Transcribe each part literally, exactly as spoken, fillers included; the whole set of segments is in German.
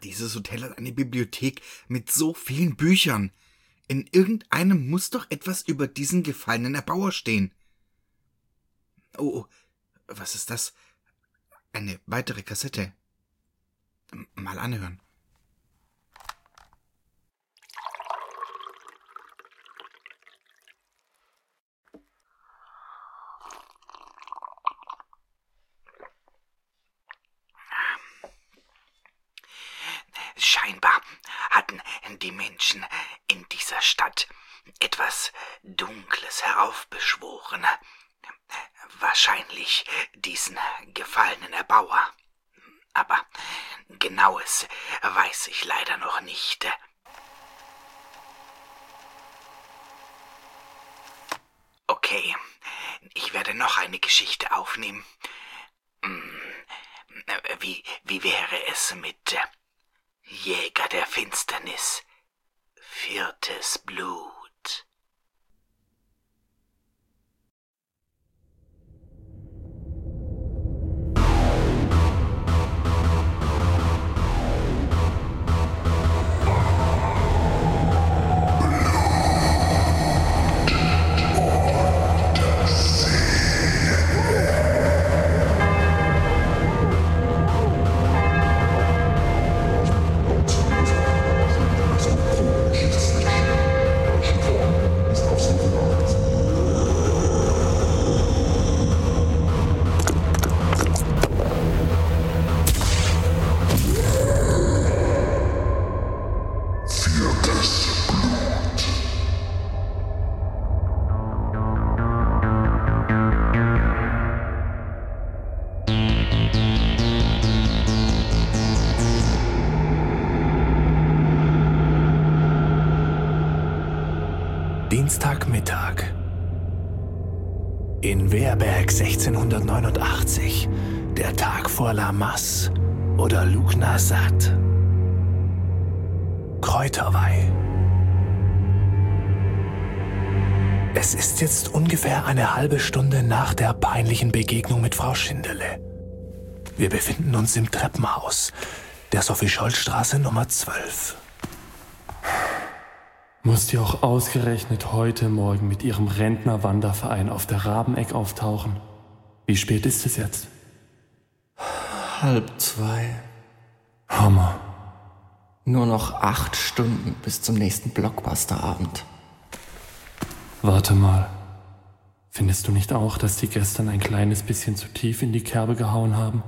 dieses Hotel hat eine Bibliothek mit so vielen Büchern. In irgendeinem muss doch etwas über diesen gefallenen Erbauer stehen. Oh, was ist das? Eine weitere Kassette. Mal anhören. Scheinbar hatten die Menschen in dieser Stadt etwas Dunkles heraufbeschworen. Wahrscheinlich diesen gefallenen Erbauer. Aber Genaues weiß ich leider noch nicht. Okay, ich werde noch eine Geschichte aufnehmen. Wie, wie wäre es mit Jäger der Finsternis, viertes Blut? Dienstagmittag. In Wehrberg sechzehnhundertneunundachtzig, der Tag vor La Masse oder Lughnasadh. Kräuterweih. Es ist jetzt ungefähr eine halbe Stunde nach der peinlichen Begegnung mit Frau Schindele. Wir befinden uns im Treppenhaus der Sophie-Scholl-Straße Nummer zwölf. Muss die auch ausgerechnet heute Morgen mit ihrem Rentner-Wanderverein auf der Rabeneck auftauchen? Wie spät ist es jetzt? Halb zwei. Hammer. Nur noch acht Stunden bis zum nächsten Blockbuster-Abend. Warte mal. Findest du nicht auch, dass die gestern ein kleines bisschen zu tief in die Kerbe gehauen haben?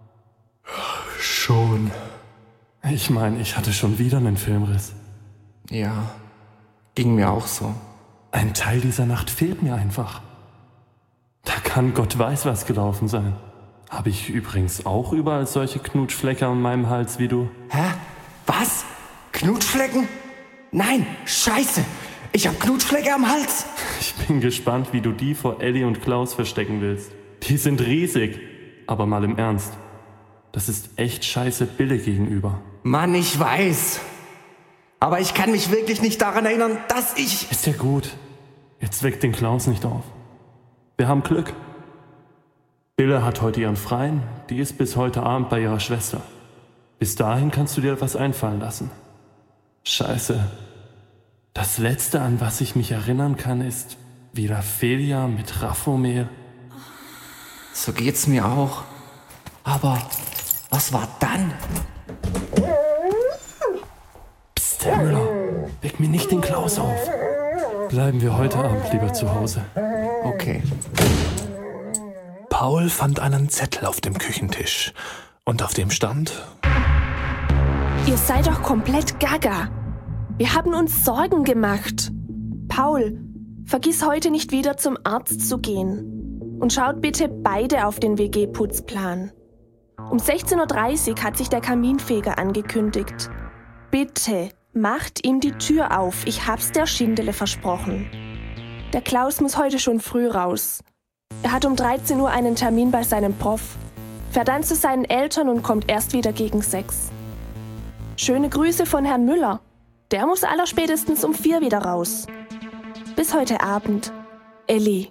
Schon. Ich meine, ich hatte schon wieder einen Filmriss. Ja, ging mir auch so. Ein Teil dieser Nacht fehlt mir einfach. Da kann Gott weiß was gelaufen sein. Habe ich übrigens auch überall solche Knutschflecker an meinem Hals wie du? Hä? Was? Knutschflecken? Nein, scheiße! Ich hab Knutschflecke am Hals! Ich bin gespannt, wie du die vor Elli und Klaus verstecken willst. Die sind riesig. Aber mal im Ernst. Das ist echt scheiße Bille gegenüber. Mann, ich weiß. Aber ich kann mich wirklich nicht daran erinnern, dass ich... Ist ja gut. Jetzt weckt den Klaus nicht auf. Wir haben Glück. Bille hat heute ihren Freien. Die ist bis heute Abend bei ihrer Schwester. Bis dahin kannst du dir etwas einfallen lassen. Scheiße. Das Letzte, an was ich mich erinnern kann, ist wieder Felia mit Raffomir. So geht's mir auch. Aber was war dann? Psst, Herr Müller, weck mir nicht den Klaus auf. Bleiben wir heute Abend lieber zu Hause. Okay. Paul fand einen Zettel auf dem Küchentisch. Und auf dem stand: Ihr seid doch komplett gaga. Wir haben uns Sorgen gemacht. Paul, vergiss heute nicht wieder zum Arzt zu gehen. Und schaut bitte beide auf den W G-Putzplan. Um sechzehn Uhr dreißig hat sich der Kaminfeger angekündigt. Bitte, macht ihm die Tür auf. Ich hab's der Schindele versprochen. Der Klaus muss heute schon früh raus. Er hat um dreizehn Uhr einen Termin bei seinem Prof, fährt dann zu seinen Eltern und kommt erst wieder gegen sechs. Schöne Grüße von Herrn Müller. Der muss allerspätestens um vier wieder raus. Bis heute Abend. Elli.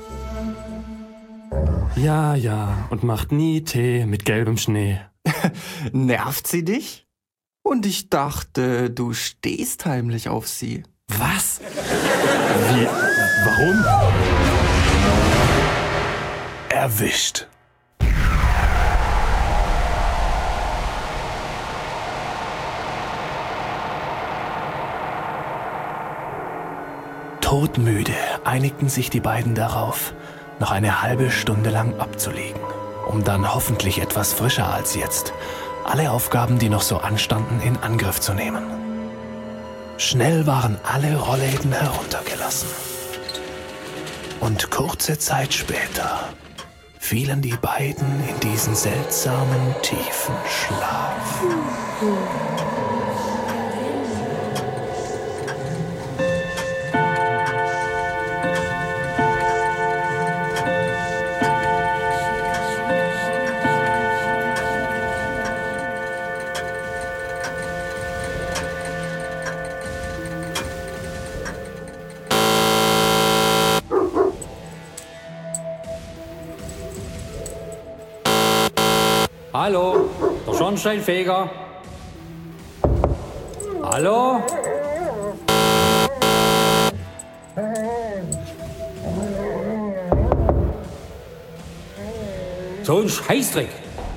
Ja, ja, und macht nie Tee mit gelbem Schnee. Nervt sie dich? Und ich dachte, du stehst heimlich auf sie. Was? Wie? Warum? Erwischt. Todmüde einigten sich die beiden darauf, noch eine halbe Stunde lang abzulegen, um dann hoffentlich etwas frischer als jetzt alle Aufgaben, die noch so anstanden, in Angriff zu nehmen. Schnell waren alle Rollläden heruntergelassen. Und kurze Zeit später fielen die beiden in diesen seltsamen, tiefen Schlaf. Hallo, der Schornsteinfeger. Hallo? So ein Scheißdreck.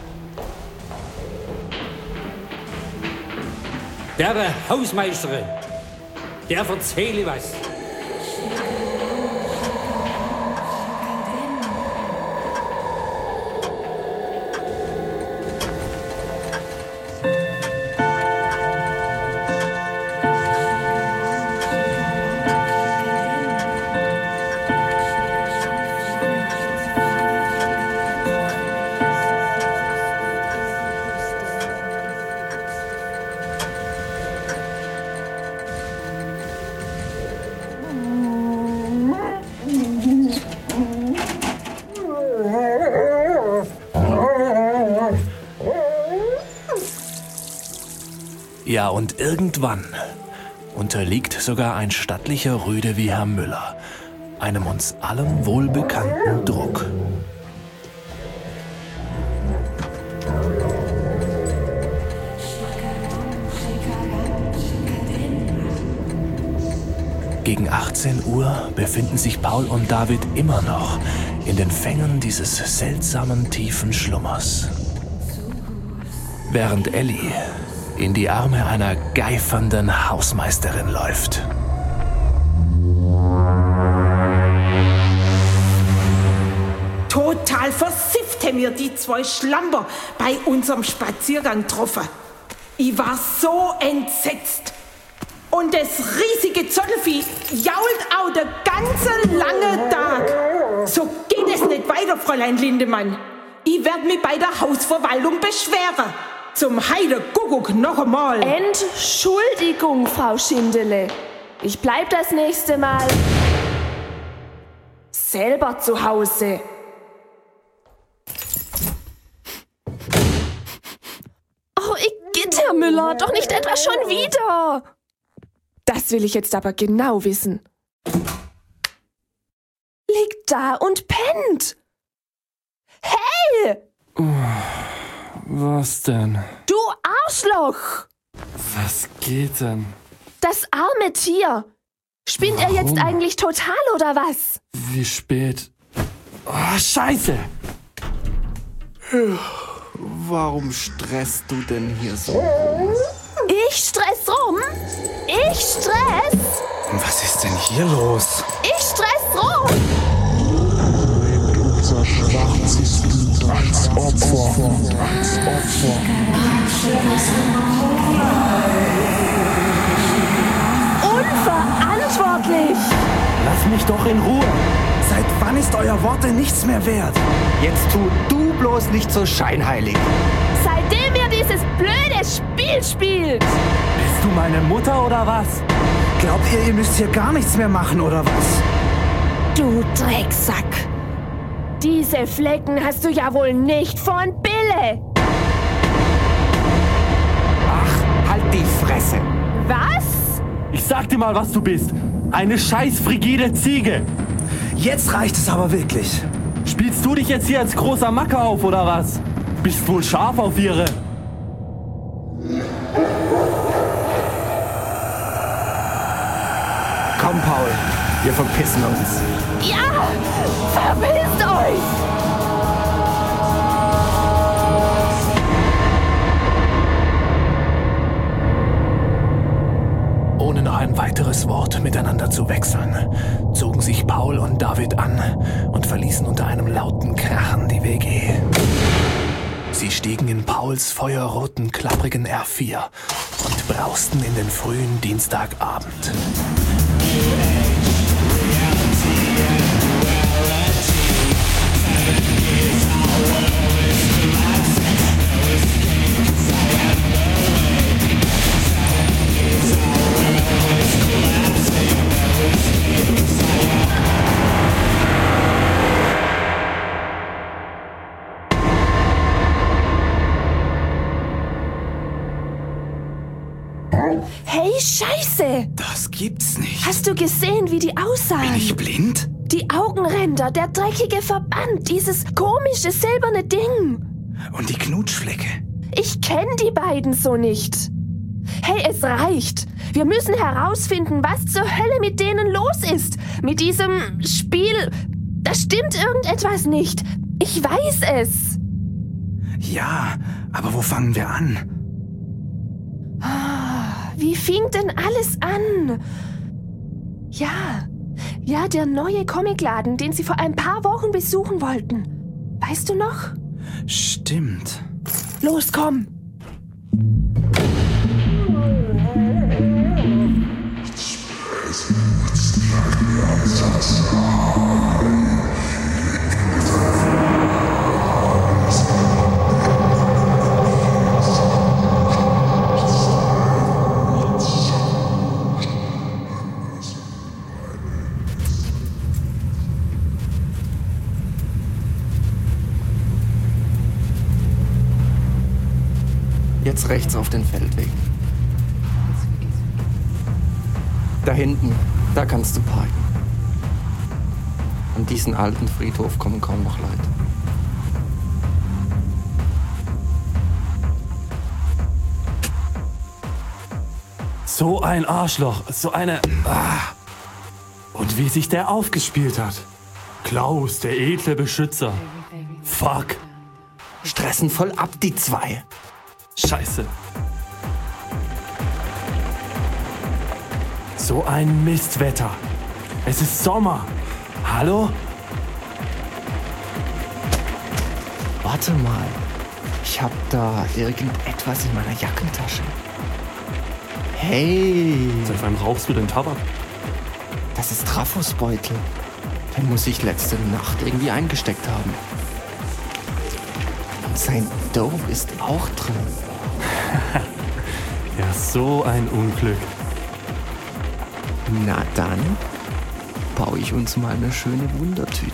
Der Hausmeisterin, der erzähle was. Ja, und irgendwann unterliegt sogar ein stattlicher Rüde wie Herr Müller einem uns allen wohlbekannten Druck. Gegen achtzehn Uhr befinden sich Paul und David immer noch in den Fängen dieses seltsamen tiefen Schlummers. Während Elli in die Arme einer geifernden Hausmeisterin läuft. Total versifft haben wir die zwei Schlamper bei unserem Spaziergang getroffen. Ich war so entsetzt. Und das riesige Zottelvieh jault auch den ganzen langen Tag. So geht es nicht weiter, Fräulein Lindemann. Ich werde mich bei der Hausverwaltung beschweren. Zum Heide Kuckuck noch einmal. Entschuldigung, Frau Schindele. Ich bleib das nächste Mal selber zu Hause. Oh, Igitt, Herr Müller, doch nicht etwa schon wieder. Das will ich jetzt aber genau wissen. Liegt da und pennt. Hey! Was denn? Du Arschloch! Was geht denn? Das arme Tier. Spinnt er jetzt eigentlich total oder was? Wie spät? Oh, Scheiße! Warum stresst du denn hier so rum? Ich stress rum? Ich stress? Was ist denn hier los? Ich stress rum! Unser schwarzes als Opfer, als Opfer. Unverantwortlich! Lass mich doch in Ruhe! Seit wann ist euer Worte nichts mehr wert? Jetzt tu du bloß nicht so scheinheilig. Seitdem ihr dieses blöde Spiel spielt! Bist du meine Mutter oder was? Glaubt ihr, ihr müsst hier gar nichts mehr machen oder was? Du Drecksack! Diese Flecken hast du ja wohl nicht von Bille! Ach, halt die Fresse! Was? Ich sag dir mal, was du bist. Eine scheiß frigide Ziege. Jetzt reicht es aber wirklich. Spielst du dich jetzt hier als großer Macke auf, oder was? Bist wohl scharf auf ihre... Komm, Paul, wir verpissen uns. Ja, verpisst euch! Ohne noch ein weiteres Wort miteinander zu wechseln, zogen sich Paul und David an und verließen unter einem lauten Krachen die W G. Sie stiegen in Pauls feuerroten, klapprigen R vier und brausten in den frühen Dienstagabend. Hey, Scheiße! Das gibt's nicht. Hast du gesehen, wie die aussahen? Bin ich blind? Die Augenränder, der dreckige Verband, dieses komische silberne Ding. Und die Knutschflecke. Ich kenne die beiden so nicht. Hey, es reicht. Wir müssen herausfinden, was zur Hölle mit denen los ist. Mit diesem Spiel. Da stimmt irgendetwas nicht. Ich weiß es. Ja, aber wo fangen wir an? Wie fing denn alles an? Ja, ja, der neue Comicladen, den Sie vor ein paar Wochen besuchen wollten. Weißt du noch? Stimmt. Los, komm! Jetzt rechts auf den Feldweg. Da hinten, da kannst du parken. An diesen alten Friedhof kommen kaum noch Leute. So ein Arschloch, so eine... Ah. Und wie sich der aufgespielt hat. Klaus, der edle Beschützer. Fuck. Stressen voll ab, die zwei. Scheiße. So ein Mistwetter. Es ist Sommer. Hallo? Warte mal. Ich hab da irgendetwas in meiner Jackentasche. Hey. Seit wann rauchst du den Tabak? Das ist Trafos Beutel. Den muss ich letzte Nacht irgendwie eingesteckt haben. Und sein Dope ist auch drin. Ja, so ein Unglück. Na dann baue ich uns mal eine schöne Wundertüte.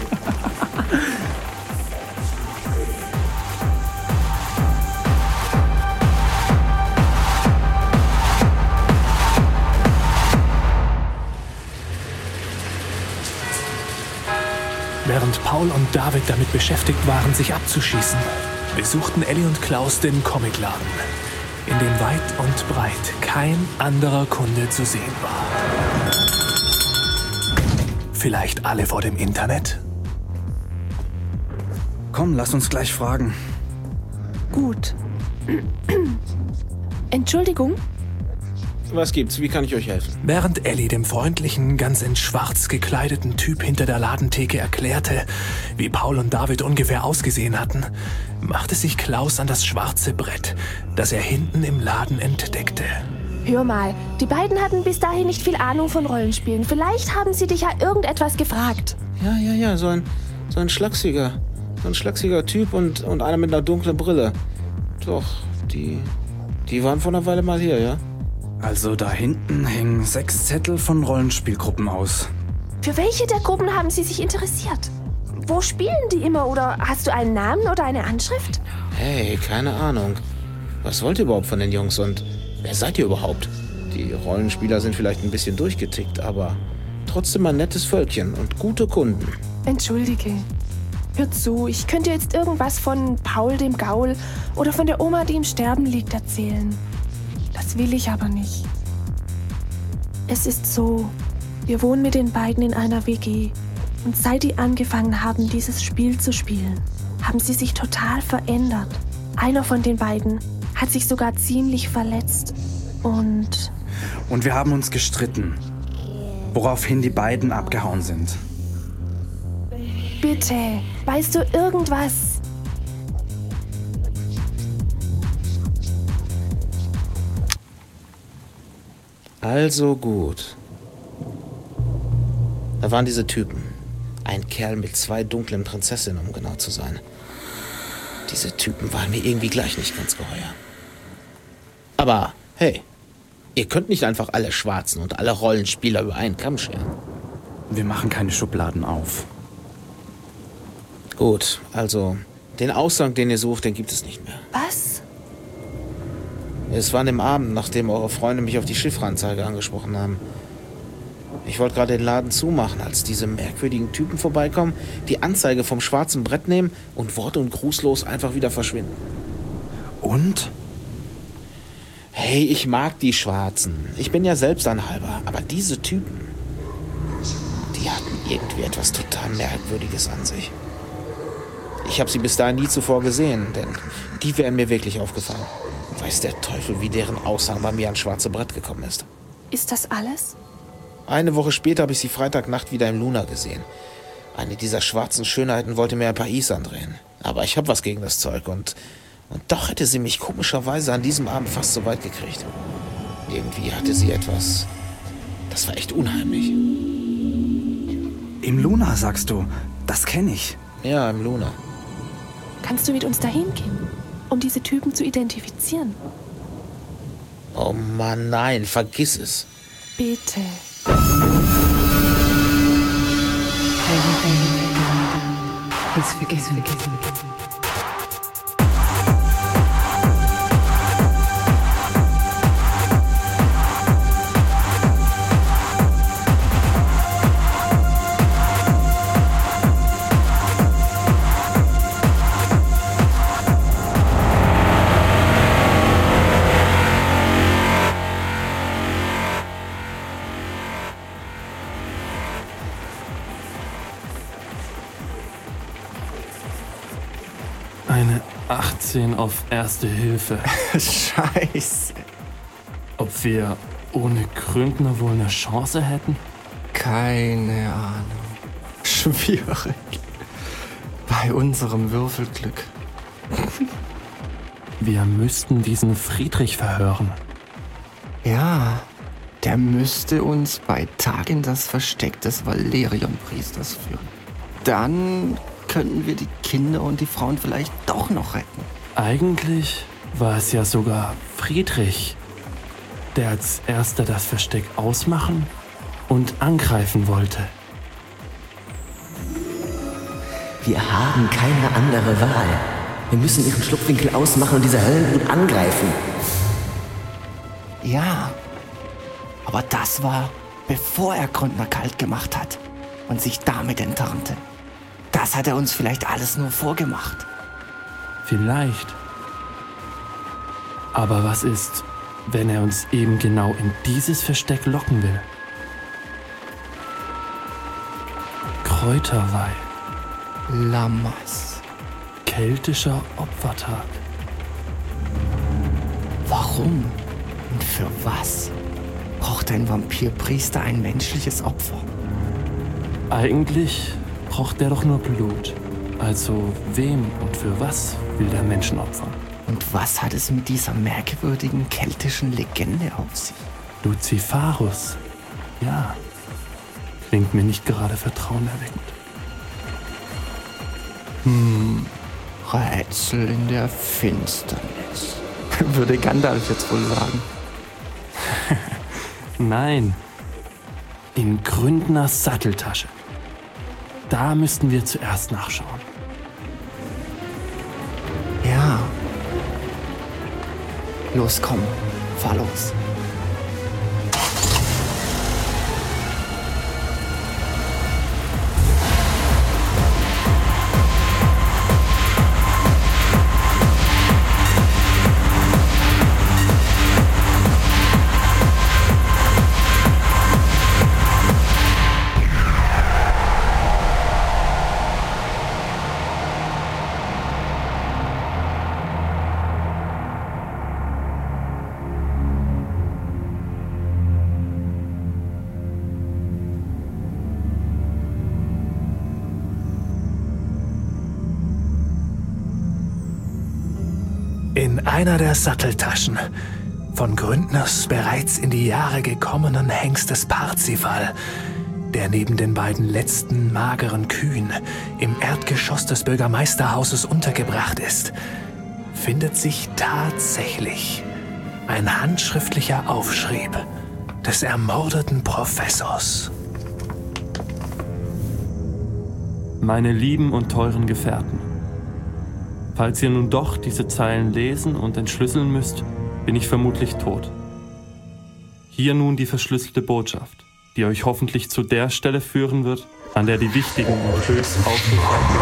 Während Paul und David damit beschäftigt waren, sich abzuschießen, besuchten Elli und Klaus den Comicladen, in dem weit und breit kein anderer Kunde zu sehen war. Vielleicht alle vor dem Internet? Komm, lass uns gleich fragen. Gut. Entschuldigung? Was gibt's? Wie kann ich euch helfen? Während Elli dem freundlichen, ganz in schwarz gekleideten Typ hinter der Ladentheke erklärte, wie Paul und David ungefähr ausgesehen hatten, machte sich Klaus an das schwarze Brett, das er hinten im Laden entdeckte. Hör mal, die beiden hatten bis dahin nicht viel Ahnung von Rollenspielen. Vielleicht haben sie dich ja irgendetwas gefragt. Ja, ja, ja, so ein, so ein schlachsiger, so ein schlachsiger Typ und, und einer mit einer dunklen Brille. Doch, die, die waren vor einer Weile mal hier, ja? Also da hinten hängen sechs Zettel von Rollenspielgruppen aus. Für welche der Gruppen haben Sie sich interessiert? Wo spielen die immer? Oder hast du einen Namen oder eine Anschrift? Hey, keine Ahnung. Was wollt ihr überhaupt von den Jungs und wer seid ihr überhaupt? Die Rollenspieler sind vielleicht ein bisschen durchgetickt, aber trotzdem ein nettes Völkchen und gute Kunden. Entschuldige. Hör zu, ich könnte jetzt irgendwas von Paul dem Gaul oder von der Oma, die im Sterben liegt, erzählen. Das will ich aber nicht. Es ist so, Wir wohnen mit den beiden in einer W G. Und seit die angefangen haben, dieses Spiel zu spielen, haben sie sich total verändert. Einer von den beiden hat sich sogar ziemlich verletzt. Und... Und wir haben uns gestritten, woraufhin die beiden abgehauen sind. Bitte, weißt du irgendwas? Also gut. Da waren diese Typen. Ein Kerl mit zwei dunklen Prinzessinnen, um genau zu sein. Diese Typen waren mir irgendwie gleich nicht ganz geheuer. Aber hey, ihr könnt nicht einfach alle Schwarzen und alle Rollenspieler über einen Kamm scheren. Wir machen keine Schubladen auf. Gut, also den Aushang, den ihr sucht, den gibt es nicht mehr. Was? Es war an dem Abend, nachdem eure Freunde mich auf die Chiffreanzeige angesprochen haben. Ich wollte gerade den Laden zumachen, als diese merkwürdigen Typen vorbeikommen, die Anzeige vom schwarzen Brett nehmen und wort- und grußlos einfach wieder verschwinden. Und? Hey, ich mag die Schwarzen. Ich bin ja selbst ein Halber. Aber diese Typen, die hatten irgendwie etwas total Merkwürdiges an sich. Ich habe sie bis dahin nie zuvor gesehen, denn die wären mir wirklich aufgefallen. Weiß der Teufel, wie deren Aushang bei mir ans schwarze Brett gekommen ist. Ist das alles? Eine Woche später habe ich sie Freitagnacht wieder im Luna gesehen. Eine dieser schwarzen Schönheiten wollte mir ein paar Is andrehen. Aber ich habe was gegen das Zeug und, und doch hätte sie mich komischerweise an diesem Abend fast so weit gekriegt. Irgendwie hatte sie etwas... Das war echt unheimlich. Im Luna, sagst du? Das kenne ich. Ja, im Luna. Kannst du mit uns dahin gehen, um diese Typen zu identifizieren? Oh Mann, nein, vergiss es. Bitte. Please forgive me. Eine achtzehn auf Erste Hilfe. Scheiße. Ob wir ohne Gründner wohl eine Chance hätten? Keine Ahnung. Schwierig. Bei unserem Würfelglück. Wir müssten diesen Friedrich verhören. Ja, der müsste uns bei Tag in das Versteck des Valerion-Priesters führen. Dann könnten wir die Kinder und die Frauen vielleicht doch noch retten. Eigentlich war es ja sogar Friedrich, der als erster das Versteck ausmachen und angreifen wollte. Wir haben keine andere Wahl. Wir müssen ihren Schlupfwinkel ausmachen und diese Höllenbrut angreifen. Ja, aber das war, bevor er Gründner kalt gemacht hat und sich damit enttarnte. Das hat er uns vielleicht alles nur vorgemacht. Vielleicht. Aber was ist, wenn er uns eben genau in dieses Versteck locken will? Kräuterweih. Lammas. Keltischer Opfertag. Warum und für was braucht ein Vampirpriester ein menschliches Opfer? Eigentlich braucht der doch nur Blut. Also wem und für was will der Menschen opfern? Und was hat es mit dieser merkwürdigen keltischen Legende auf sich? Luciferus. Ja. Klingt mir nicht gerade vertrauenerweckend. Hm. Rätsel in der Finsternis. Würde Gandalf jetzt wohl sagen. Nein. In Gründners Satteltasche. Da müssten wir zuerst nachschauen. Ja. Los, komm. Fahr los. einer der Satteltaschen von Gründners bereits in die Jahre gekommenen Hengstes Parzival, der neben den beiden letzten mageren Kühen im Erdgeschoss des Bürgermeisterhauses untergebracht ist, findet sich tatsächlich ein handschriftlicher Aufschrieb des ermordeten Professors. Meine lieben und teuren Gefährten, falls ihr nun doch diese Zeilen lesen und entschlüsseln müsst, bin ich vermutlich tot. Hier nun die verschlüsselte Botschaft, die euch hoffentlich zu der Stelle führen wird, an der die wichtigen Impulse aufgekommen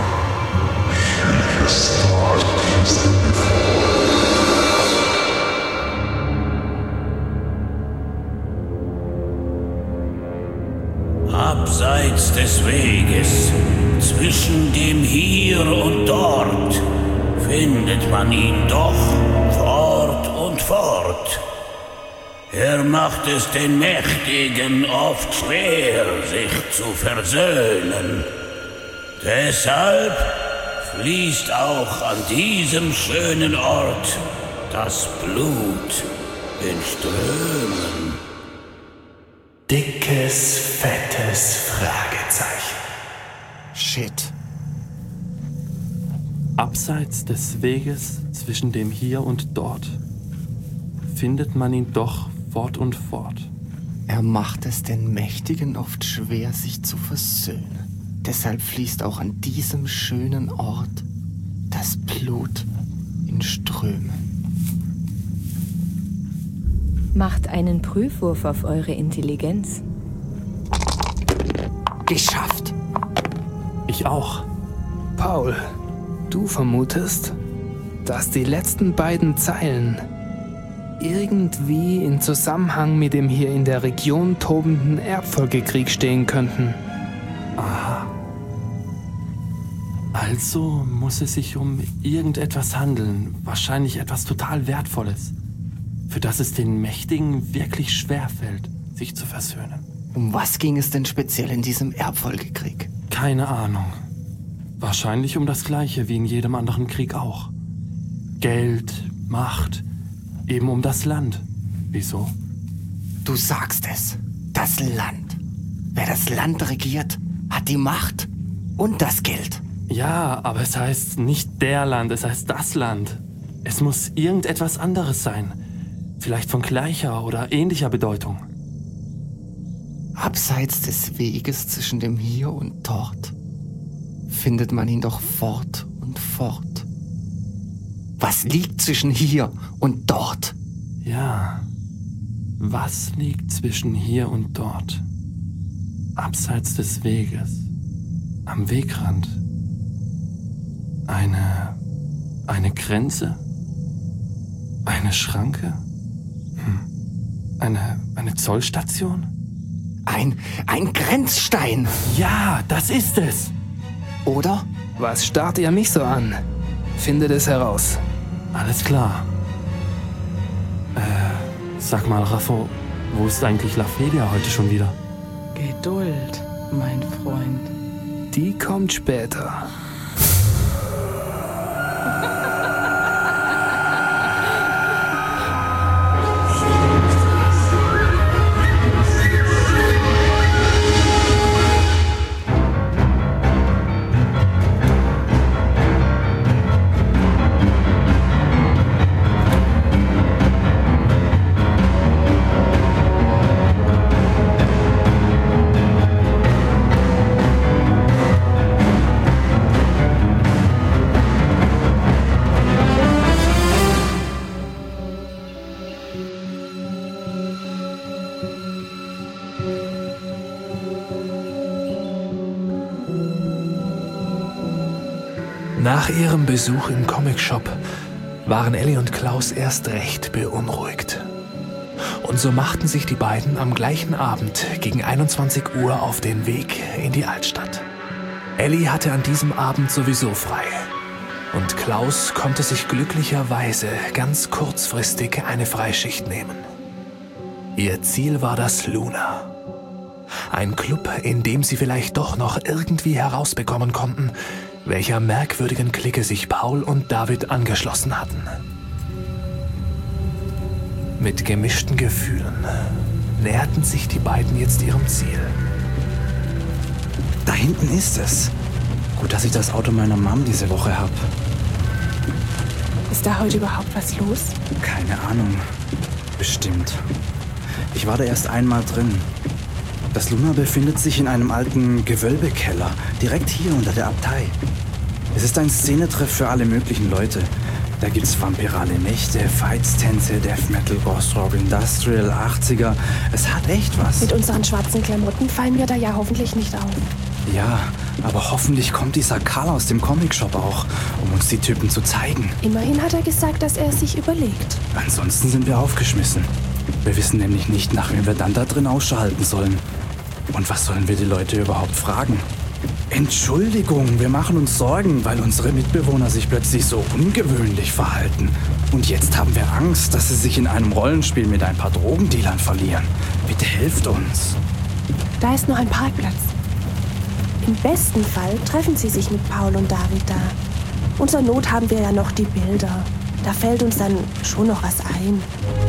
Abseits des Weges, zwischen dem Hier und Dort, findet man ihn doch fort und fort. Er macht es den Mächtigen oft schwer, sich zu versöhnen. Deshalb fließt auch an diesem schönen Ort das Blut in Strömen. Dickes, fettes Fragezeichen. Shit. Abseits des Weges zwischen dem Hier und Dort findet man ihn doch fort und fort. Er macht es den Mächtigen oft schwer, sich zu versöhnen. Deshalb fließt auch an diesem schönen Ort das Blut in Strömen. Macht einen Prüfwurf auf eure Intelligenz. Geschafft. Ich auch. Paul, du vermutest, dass die letzten beiden Zeilen irgendwie in Zusammenhang mit dem hier in der Region tobenden Erbfolgekrieg stehen könnten. Aha. Also muss es sich um irgendetwas handeln, wahrscheinlich etwas total Wertvolles, für das es den Mächtigen wirklich schwerfällt, sich zu versöhnen. Um was ging es denn speziell in diesem Erbfolgekrieg? Keine Ahnung. Wahrscheinlich um das Gleiche wie in jedem anderen Krieg auch. Geld, Macht, eben um das Land. Wieso? Du sagst es. Das Land. Wer das Land regiert, hat die Macht und das Geld. Ja, aber es heißt nicht der Land, es heißt das Land. Es muss irgendetwas anderes sein. Vielleicht von gleicher oder ähnlicher Bedeutung. Abseits des Weges zwischen dem Hier und Dort findet man ihn doch fort und fort. Was liegt zwischen hier und dort? Ja, was liegt zwischen hier und dort? Abseits des Weges, am Wegrand. Eine, eine Grenze? Eine Schranke? Hm. Eine, eine Zollstation? Ein, ein Grenzstein. Ja, das ist es. Oder? Was starrt ihr mich so an? Findet es heraus. Alles klar. Äh, sag mal, Raffo, wo ist eigentlich Laphelia heute schon wieder? Geduld, mein Freund. Die kommt später. Nach ihrem Besuch im Comicshop waren Ellie und Klaus erst recht beunruhigt. Und so machten sich die beiden am gleichen Abend gegen einundzwanzig Uhr auf den Weg in die Altstadt. Ellie hatte an diesem Abend sowieso frei. Und Klaus konnte sich glücklicherweise ganz kurzfristig eine Freischicht nehmen. Ihr Ziel war das Luna. Ein Club, in dem sie vielleicht doch noch irgendwie herausbekommen konnten, welcher merkwürdigen Clique sich Paul und David angeschlossen hatten. Mit gemischten Gefühlen näherten sich die beiden jetzt ihrem Ziel. Da hinten ist es. Gut, dass ich das Auto meiner Mom diese Woche habe. Ist da heute überhaupt was los? Keine Ahnung. Bestimmt. Ich war da erst einmal drin. Das Luna befindet sich in einem alten Gewölbekeller, direkt hier unter der Abtei. Es ist ein Szenetreff für alle möglichen Leute. Da gibt's vampirale Nächte, Fights, Tänze, Death Metal, Ghost Rock, Industrial, achtziger. Es hat echt was. Mit unseren schwarzen Klamotten fallen wir da ja hoffentlich nicht auf. Ja, aber hoffentlich kommt dieser Karl aus dem Comicshop auch, um uns die Typen zu zeigen. Immerhin hat er gesagt, dass er es sich überlegt. Ansonsten sind wir aufgeschmissen. Wir wissen nämlich nicht, nach wem wir dann da drin Ausschau halten sollen. Und was sollen wir die Leute überhaupt fragen? Entschuldigung, wir machen uns Sorgen, weil unsere Mitbewohner sich plötzlich so ungewöhnlich verhalten. Und jetzt haben wir Angst, dass sie sich in einem Rollenspiel mit ein paar Drogendealern verlieren. Bitte helft uns. Da ist noch ein Parkplatz. Im besten Fall treffen sie sich mit Paul und David da. Und zur Not haben wir ja noch die Bilder. Da fällt uns dann schon noch was ein.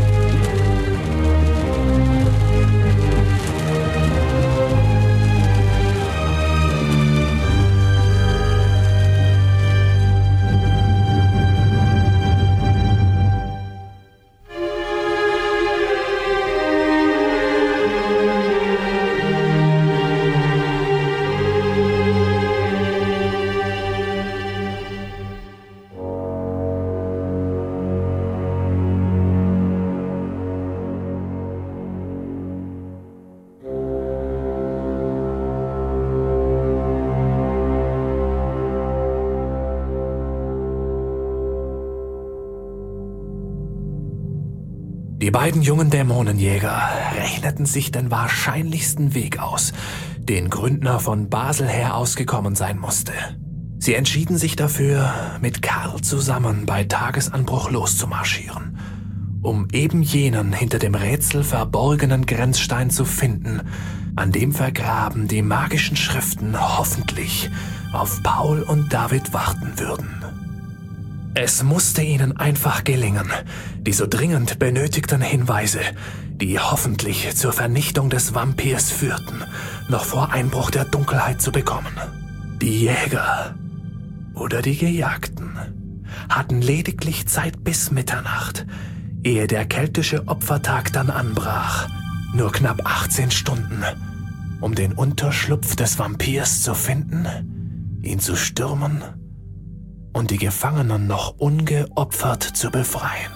Die beiden jungen Dämonenjäger rechneten sich den wahrscheinlichsten Weg aus, den Gründner von Basel her ausgekommen sein musste. Sie entschieden sich dafür, mit Karl zusammen bei Tagesanbruch loszumarschieren, um eben jenen hinter dem Rätsel verborgenen Grenzstein zu finden, an dem vergraben die magischen Schriften hoffentlich auf Paul und David warten würden. Es musste ihnen einfach gelingen, die so dringend benötigten Hinweise, die hoffentlich zur Vernichtung des Vampirs führten, noch vor Einbruch der Dunkelheit zu bekommen. Die Jäger oder die Gejagten hatten lediglich Zeit bis Mitternacht, ehe der keltische Opfertag dann anbrach. Nur knapp achtzehn Stunden, um den Unterschlupf des Vampirs zu finden, ihn zu stürmen und die Gefangenen noch ungeopfert zu befreien.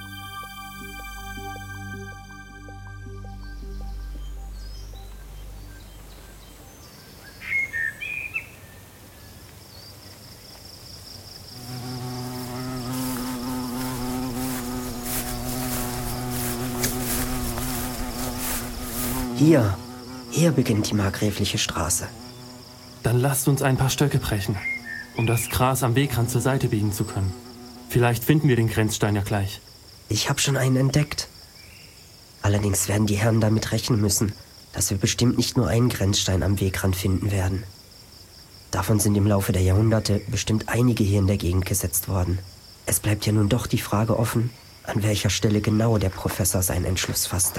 Hier, hier beginnt die markgräfliche Straße. Dann lasst uns ein paar Stöcke brechen, um das Gras am Wegrand zur Seite biegen zu können. Vielleicht finden wir den Grenzstein ja gleich. Ich habe schon einen entdeckt. Allerdings werden die Herren damit rechnen müssen, dass wir bestimmt nicht nur einen Grenzstein am Wegrand finden werden. Davon sind im Laufe der Jahrhunderte bestimmt einige hier in der Gegend gesetzt worden. Es bleibt ja nun doch die Frage offen, an welcher Stelle genau der Professor seinen Entschluss fasste.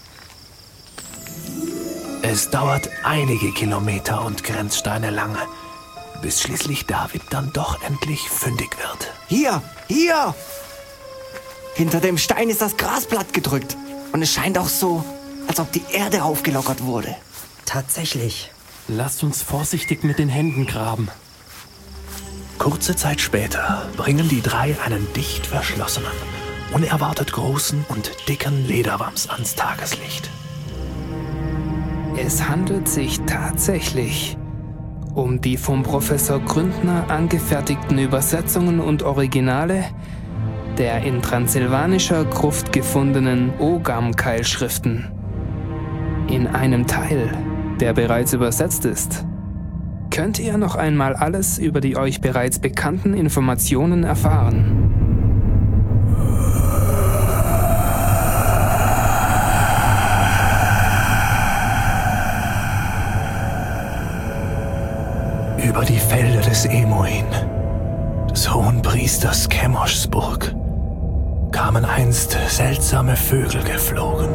Es dauert einige Kilometer und Grenzsteine lang, bis schließlich David dann doch endlich fündig wird. Hier, hier! Hinter dem Stein ist das Gras platt gedrückt. Und es scheint auch so, als ob die Erde aufgelockert wurde. Tatsächlich. Lasst uns vorsichtig mit den Händen graben. Kurze Zeit später bringen die drei einen dicht verschlossenen, unerwartet großen und dicken Lederwams ans Tageslicht. Es handelt sich tatsächlich um die vom Professor Gründner angefertigten Übersetzungen und Originale der in transsilvanischer Gruft gefundenen Ogam-Keilschriften. In einem Teil, der bereits übersetzt ist, könnt ihr noch einmal alles über die euch bereits bekannten Informationen erfahren. Über die Felder des Emoin, des Hohen Priesters Chemoshsburg, kam kamen einst seltsame Vögel geflogen.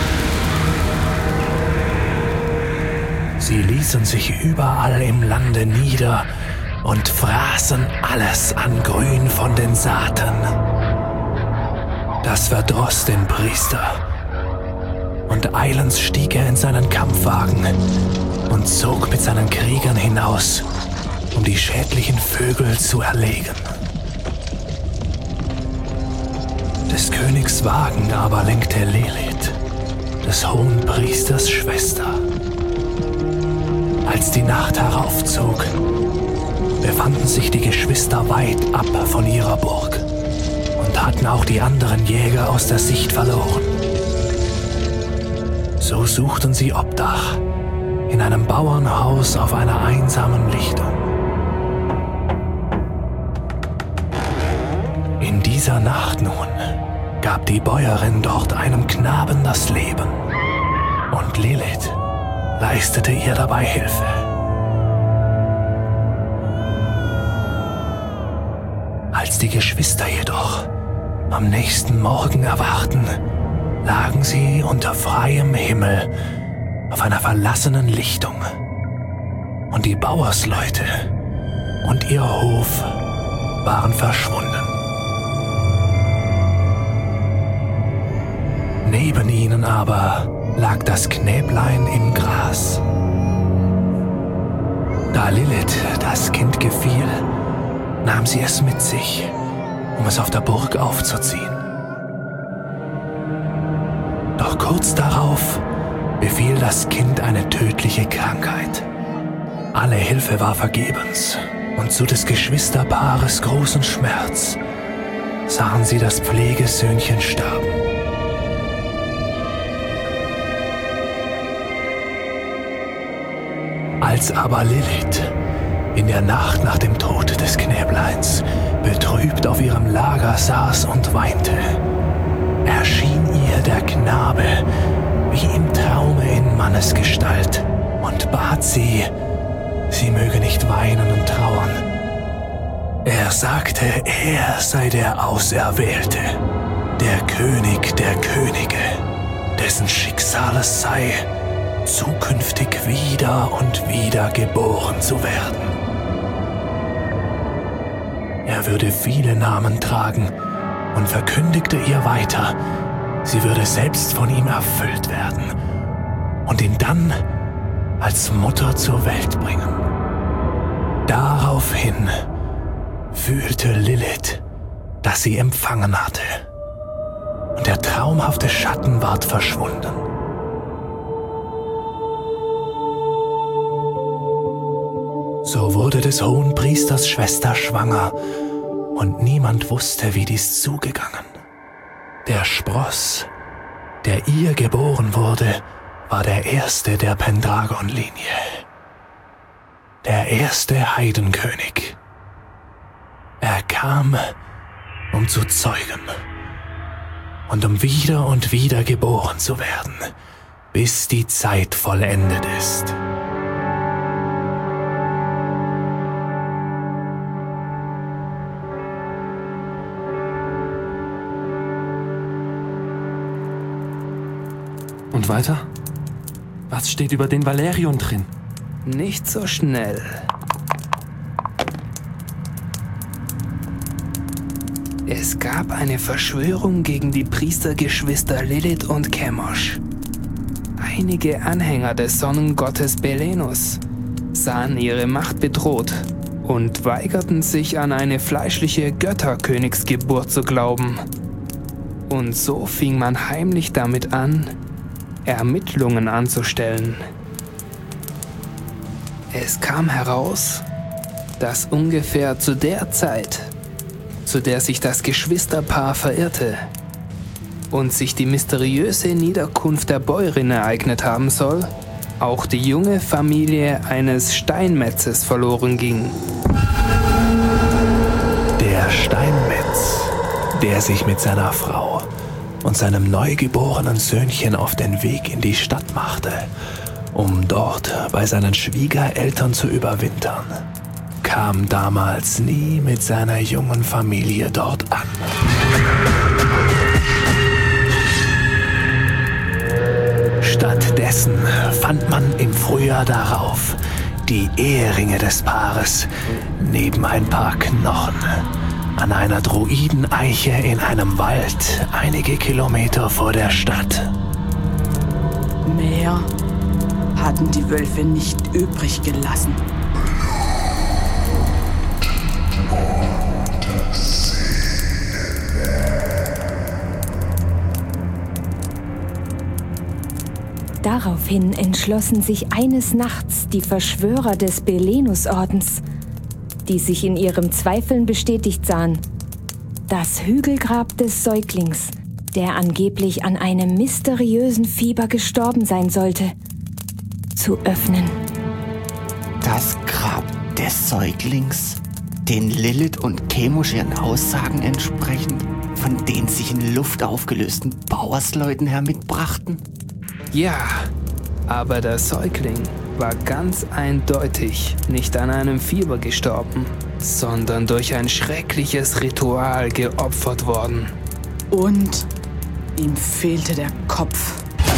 Sie ließen sich überall im Lande nieder und fraßen alles an Grün von den Saaten. Das verdross den Priester, und eilends stieg er in seinen Kampfwagen und zog mit seinen Kriegern hinaus, um die schädlichen Vögel zu erlegen. Des Königs Wagen aber lenkte Lilith, des Hohenpriesters Schwester. Als die Nacht heraufzog, befanden sich die Geschwister weit ab von ihrer Burg und hatten auch die anderen Jäger aus der Sicht verloren. So suchten sie Obdach in einem Bauernhaus auf einer einsamen Lichtung. In dieser Nacht nun gab die Bäuerin dort einem Knaben das Leben, und Lilith leistete ihr dabei Hilfe. Als die Geschwister jedoch am nächsten Morgen erwachten, lagen sie unter freiem Himmel auf einer verlassenen Lichtung, und die Bauersleute und ihr Hof waren verschwunden. Neben ihnen aber lag das Knäblein im Gras. Da Lilith das Kind gefiel, nahm sie es mit sich, um es auf der Burg aufzuziehen. Doch kurz darauf befiel das Kind eine tödliche Krankheit. Alle Hilfe war vergebens, und zu des Geschwisterpaares großen Schmerz sahen sie das Pflegesöhnchen sterben. Als aber Lilith in der Nacht nach dem Tod des Knäbleins betrübt auf ihrem Lager saß und weinte, erschien ihr der Knabe wie im Traume in Mannesgestalt und bat sie, sie möge nicht weinen und trauern. Er sagte, er sei der Auserwählte, der König der Könige, dessen Schicksal es sei, zukünftig wieder und wieder geboren zu werden. Er würde viele Namen tragen und verkündigte ihr weiter, sie würde selbst von ihm erfüllt werden und ihn dann als Mutter zur Welt bringen. Daraufhin fühlte Lilith, dass sie empfangen hatte, und der traumhafte Schatten ward verschwunden. So wurde des Hohenpriesters Schwester schwanger, und niemand wusste, wie dies zugegangen. Der Spross, der ihr geboren wurde, war der erste der Pendragon-Linie. Der erste Heidenkönig. Er kam, um zu zeugen und um wieder und wieder geboren zu werden, bis die Zeit vollendet ist. Und weiter? Was steht über den Valerion drin? Nicht so schnell. Es gab eine Verschwörung gegen die Priestergeschwister Lilith und Chemosh. Einige Anhänger des Sonnengottes Belenus sahen ihre Macht bedroht und weigerten sich an eine fleischliche Götterkönigsgeburt zu glauben. Und so fing man heimlich damit an, Ermittlungen anzustellen. Es kam heraus, dass ungefähr zu der Zeit, zu der sich das Geschwisterpaar verirrte und sich die mysteriöse Niederkunft der Bäuerin ereignet haben soll, auch die junge Familie eines Steinmetzes verloren ging. Der Steinmetz, der sich mit seiner Frau und seinem neugeborenen Söhnchen auf den Weg in die Stadt machte, um dort bei seinen Schwiegereltern zu überwintern, kam damals nie mit seiner jungen Familie dort an. Infolgedessen fand man im Frühjahr darauf die Eheringe des Paares neben ein paar Knochen an einer Druideneiche in einem Wald einige Kilometer vor der Stadt. Mehr hatten die Wölfe nicht übrig gelassen. Daraufhin entschlossen sich eines Nachts die Verschwörer des Belenus-Ordens, die sich in ihrem Zweifeln bestätigt sahen, das Hügelgrab des Säuglings, der angeblich an einem mysteriösen Fieber gestorben sein sollte, zu öffnen. Das Grab des Säuglings, den Lilith und Chemosh ihren Aussagen entsprechend, von den sich in Luft aufgelösten Bauersleuten her mitbrachten? Ja, aber der Säugling war ganz eindeutig nicht an einem Fieber gestorben, sondern durch ein schreckliches Ritual geopfert worden. Und ihm fehlte der Kopf.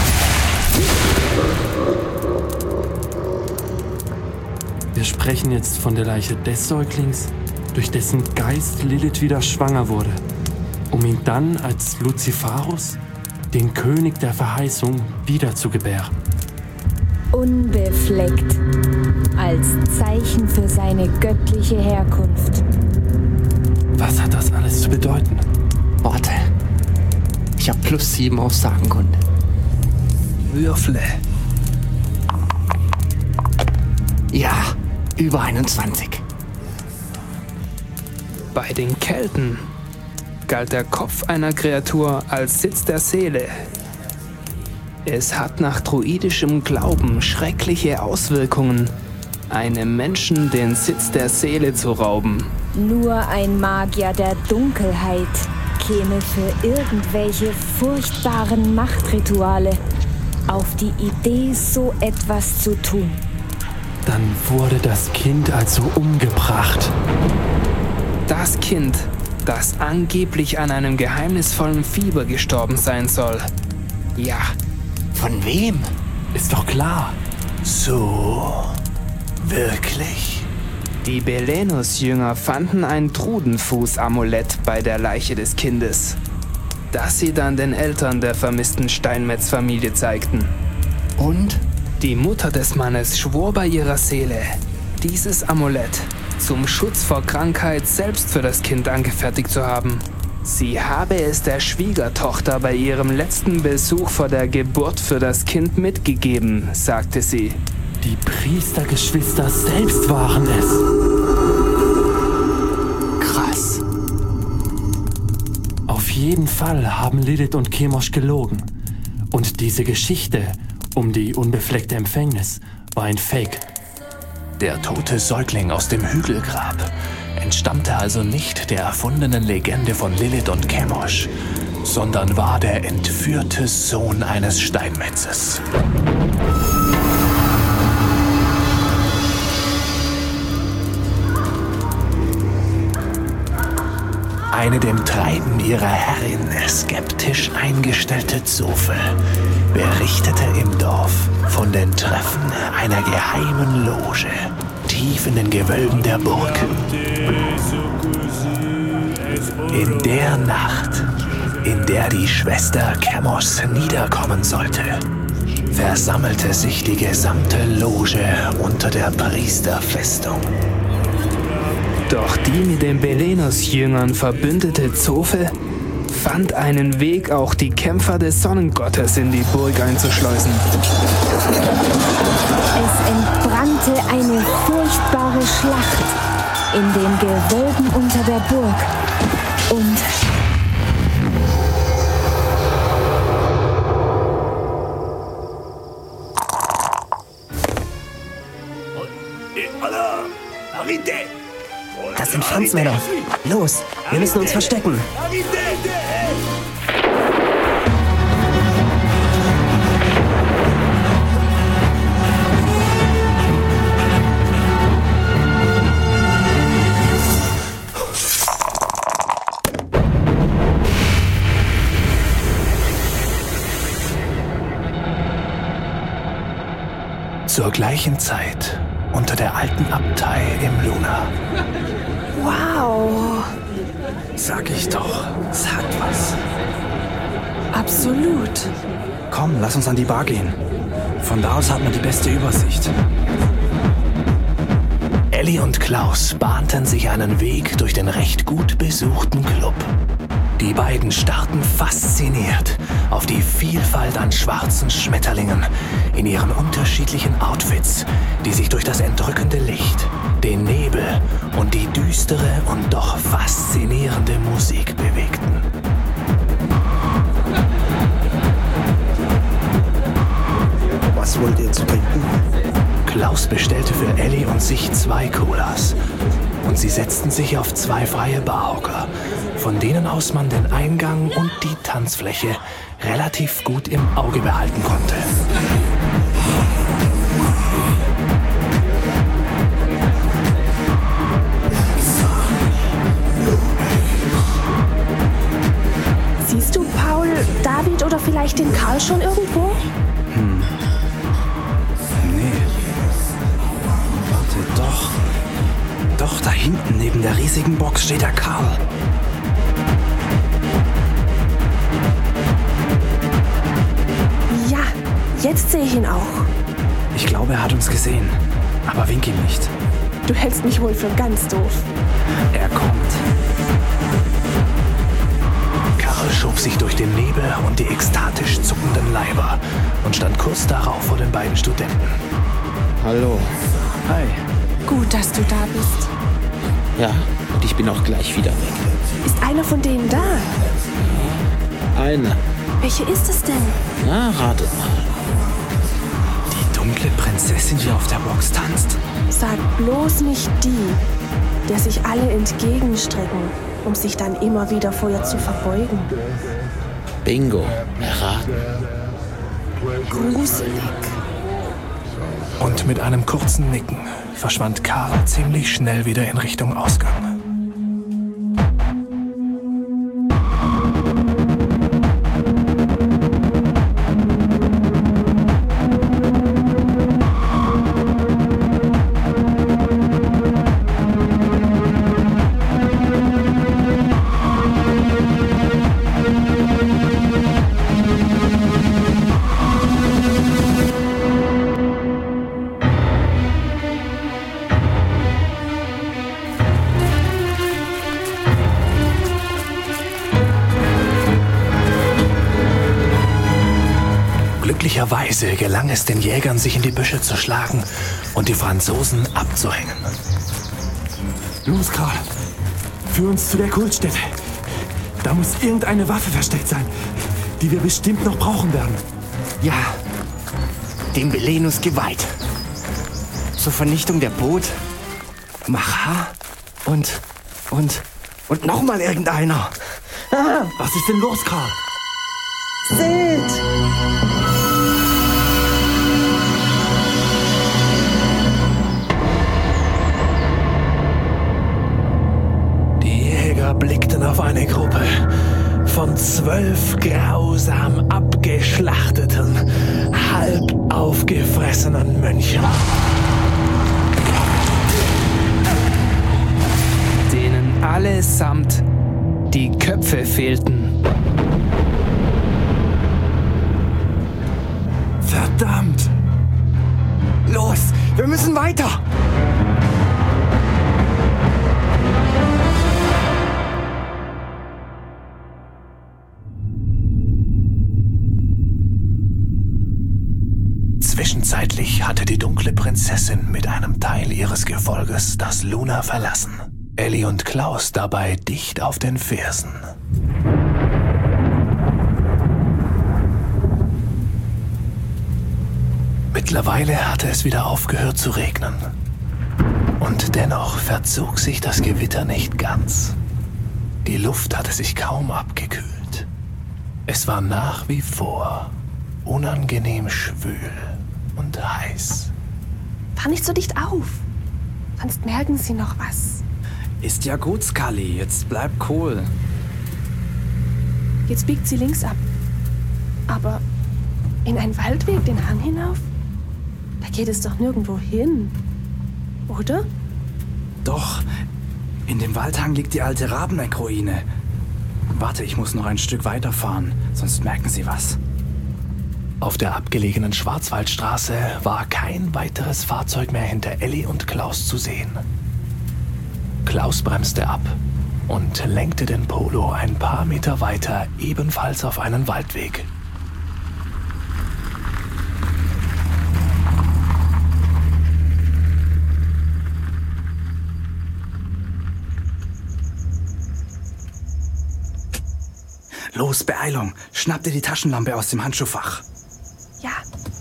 Wir sprechen jetzt von der Leiche des Säuglings, durch dessen Geist Lilith wieder schwanger wurde, um ihn dann als Luciferus, den König der Verheißung, wieder zu gebären. Unbefleckt, als Zeichen für seine göttliche Herkunft. Was hat das alles zu bedeuten? Warte, ich habe plus sieben auf Sagenkunde. Würfle. Ja, über einundzwanzig. Bei den Kelten galt der Kopf einer Kreatur als Sitz der Seele. Es hat nach druidischem Glauben schreckliche Auswirkungen, einem Menschen den Sitz der Seele zu rauben. Nur ein Magier der Dunkelheit käme für irgendwelche furchtbaren Machtrituale auf die Idee, so etwas zu tun. Dann wurde das Kind also umgebracht. Das Kind, das angeblich an einem geheimnisvollen Fieber gestorben sein soll. Ja. Von wem? Ist doch klar. So, wirklich? Die Belenus-Jünger fanden ein Trudenfuß-Amulett bei der Leiche des Kindes, das sie dann den Eltern der vermissten Steinmetz-Familie zeigten. Und? Die Mutter des Mannes schwor bei ihrer Seele, dieses Amulett zum Schutz vor Krankheit selbst für das Kind angefertigt zu haben. Sie habe es der Schwiegertochter bei ihrem letzten Besuch vor der Geburt für das Kind mitgegeben, sagte sie. Die Priestergeschwister selbst waren es. Krass. Auf jeden Fall haben Lilith und Chemosh gelogen. Und diese Geschichte um die unbefleckte Empfängnis war ein Fake. Der tote Säugling aus dem Hügelgrab entstammte also nicht der erfundenen Legende von Lilith und Chemosh, sondern war der entführte Sohn eines Steinmetzes. Eine dem Treiben ihrer Herrin skeptisch eingestellte Zofe berichtete im Dorf von den Treffen einer geheimen Loge tief in den Gewölben der Burg. In der Nacht, in der die Schwester Chemosh niederkommen sollte, versammelte sich die gesamte Loge unter der Priesterfestung. Doch die mit den Belenus-Jüngern verbündete Zofe fand einen Weg, auch die Kämpfer des Sonnengottes in die Burg einzuschleusen. Es entbrannte eine furchtbare Schlacht in den Gewölben unter der Burg. Und das sind Franzmänner. Los, wir müssen uns verstecken. Zur gleichen Zeit unter der alten Abtei im Luna. Wow. Sag ich doch, es hat was. Absolut. Komm, lass uns an die Bar gehen. Von da aus hat man die beste Übersicht. Ellie und Klaus bahnten sich einen Weg durch den recht gut besuchten Club. Die beiden starrten fasziniert auf die Vielfalt an schwarzen Schmetterlingen in ihren unterschiedlichen Outfits, die sich durch das entrückende Licht, den Nebel und die düstere und doch faszinierende Musik bewegten. Was wollt ihr zu trinken? Klaus bestellte für Ellie und sich zwei Colas. Und sie setzten sich auf zwei freie Barhocker, von denen aus man den Eingang und die Tanzfläche relativ gut im Auge behalten konnte. Siehst du Paul, David oder vielleicht den Karl schon irgendwo? Hm. Nee. Warte, doch. Doch, da hinten neben der riesigen Box steht der Karl. Ja, jetzt sehe ich ihn auch. Ich glaube, er hat uns gesehen. Aber wink ihm nicht. Du hältst mich wohl für ganz doof. Er kommt. Karl schob sich durch den Nebel und die ekstatisch zuckenden Leiber und stand kurz darauf vor den beiden Studenten. Hallo. Hi. Gut, dass du da bist. Ja, und ich bin auch gleich wieder weg. Ist einer von denen da? Eine. Welche ist es denn? Na, ratet mal. Die dunkle Prinzessin, die auf der Box tanzt. Sag bloß nicht die, der sich alle entgegenstrecken, um sich dann immer wieder vor ihr zu verbeugen. Bingo, erraten. Gruselig. Und mit einem kurzen Nicken verschwand Karl ziemlich schnell wieder in Richtung Ausgang. Glücklicherweise gelang es den Jägern, sich in die Büsche zu schlagen und die Franzosen abzuhängen. Los, Karl. Führ uns zu der Kultstätte. Da muss irgendeine Waffe versteckt sein, die wir bestimmt noch brauchen werden. Ja, dem Belenus geweiht. Zur Vernichtung der Boot, Macha und, und, und nochmal irgendeiner. Ah, was ist denn los, Karl? Seht! Blickten auf eine Gruppe von zwölf grausam abgeschlachteten, halb aufgefressenen Mönchen. Denen allesamt die Köpfe fehlten. Verdammt! Los, wir müssen weiter! Zwischenzeitlich hatte die dunkle Prinzessin mit einem Teil ihres Gefolges das Luna verlassen. Ellie und Klaus dabei dicht auf den Fersen. Mittlerweile hatte es wieder aufgehört zu regnen. Und dennoch verzog sich das Gewitter nicht ganz. Die Luft hatte sich kaum abgekühlt. Es war nach wie vor unangenehm schwül und heiß. Fahr nicht so dicht auf, sonst merken sie noch was. Ist ja gut, Scully. Jetzt bleib cool. Jetzt biegt sie links ab. Aber in einen Waldweg den Hang hinauf? Da Da geht es doch nirgendwo hin. Oder? Doch. In dem Waldhang liegt die alte Rabeneck-Ruine. Warte, ich muss noch ein Stück weiterfahren, sonst merken sie was. Auf der abgelegenen Schwarzwaldstraße war kein weiteres Fahrzeug mehr hinter Elli und Klaus zu sehen. Klaus bremste ab und lenkte den Polo ein paar Meter weiter, ebenfalls auf einen Waldweg. Los, Beeilung! Schnapp dir die Taschenlampe aus dem Handschuhfach. Ja.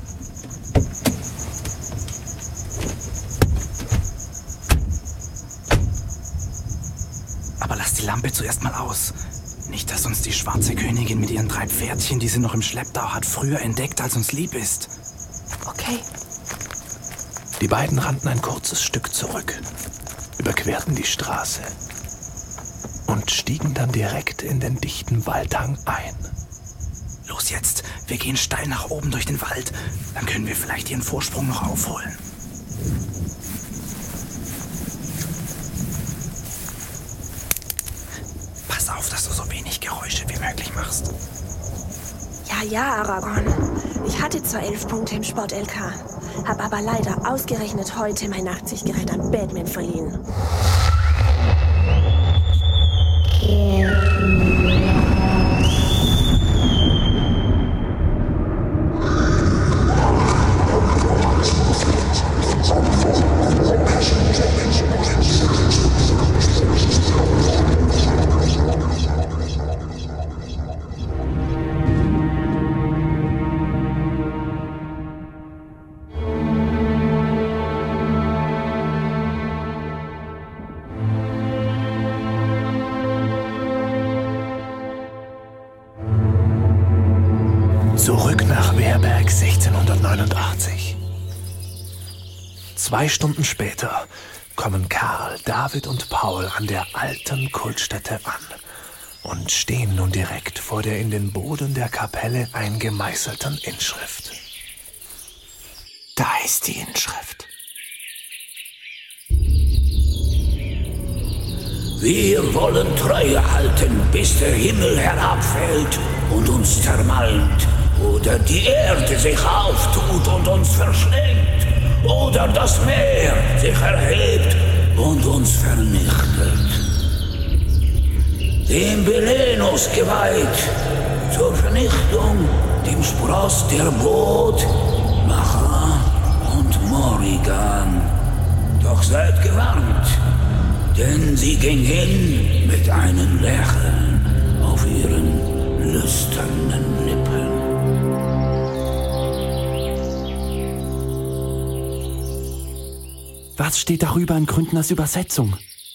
Aber lass die Lampe zuerst mal aus. Nicht, dass uns die schwarze Königin mit ihren drei Pferdchen, die sie noch im Schlepptau hat, früher entdeckt, als uns lieb ist. Okay. Die beiden rannten ein kurzes Stück zurück, überquerten die Straße und stiegen dann direkt in den dichten Waldhang ein. Los jetzt, wir gehen steil nach oben durch den Wald. Dann können wir vielleicht ihren Vorsprung noch aufholen. Pass auf, dass du so wenig Geräusche wie möglich machst. Ja, ja, Aragorn. Ich hatte zwar elf Punkte im Sport-L K, habe aber leider ausgerechnet heute mein Nachtsichtgerät an Batman verliehen. Zurück nach Wehrberg sechzehnhundertneunundachtzig. Zwei Stunden später kommen Karl, David und Paul an der alten Kultstätte an und stehen nun direkt vor der in den Boden der Kapelle eingemeißelten Inschrift. Da ist die Inschrift. Wir wollen Treue halten, bis der Himmel herabfällt und uns zermalmt, oder die Erde sich auftut und uns verschlingt, oder das Meer sich erhebt und uns vernichtet. Dem Belenus geweiht, zur Vernichtung, dem Spross der Boot, Macha und Morrigan. Doch seid gewarnt, denn sie ging hin mit einem Lächeln auf ihren lüsternen Lippen. Was steht darüber in Gründners Übersetzung?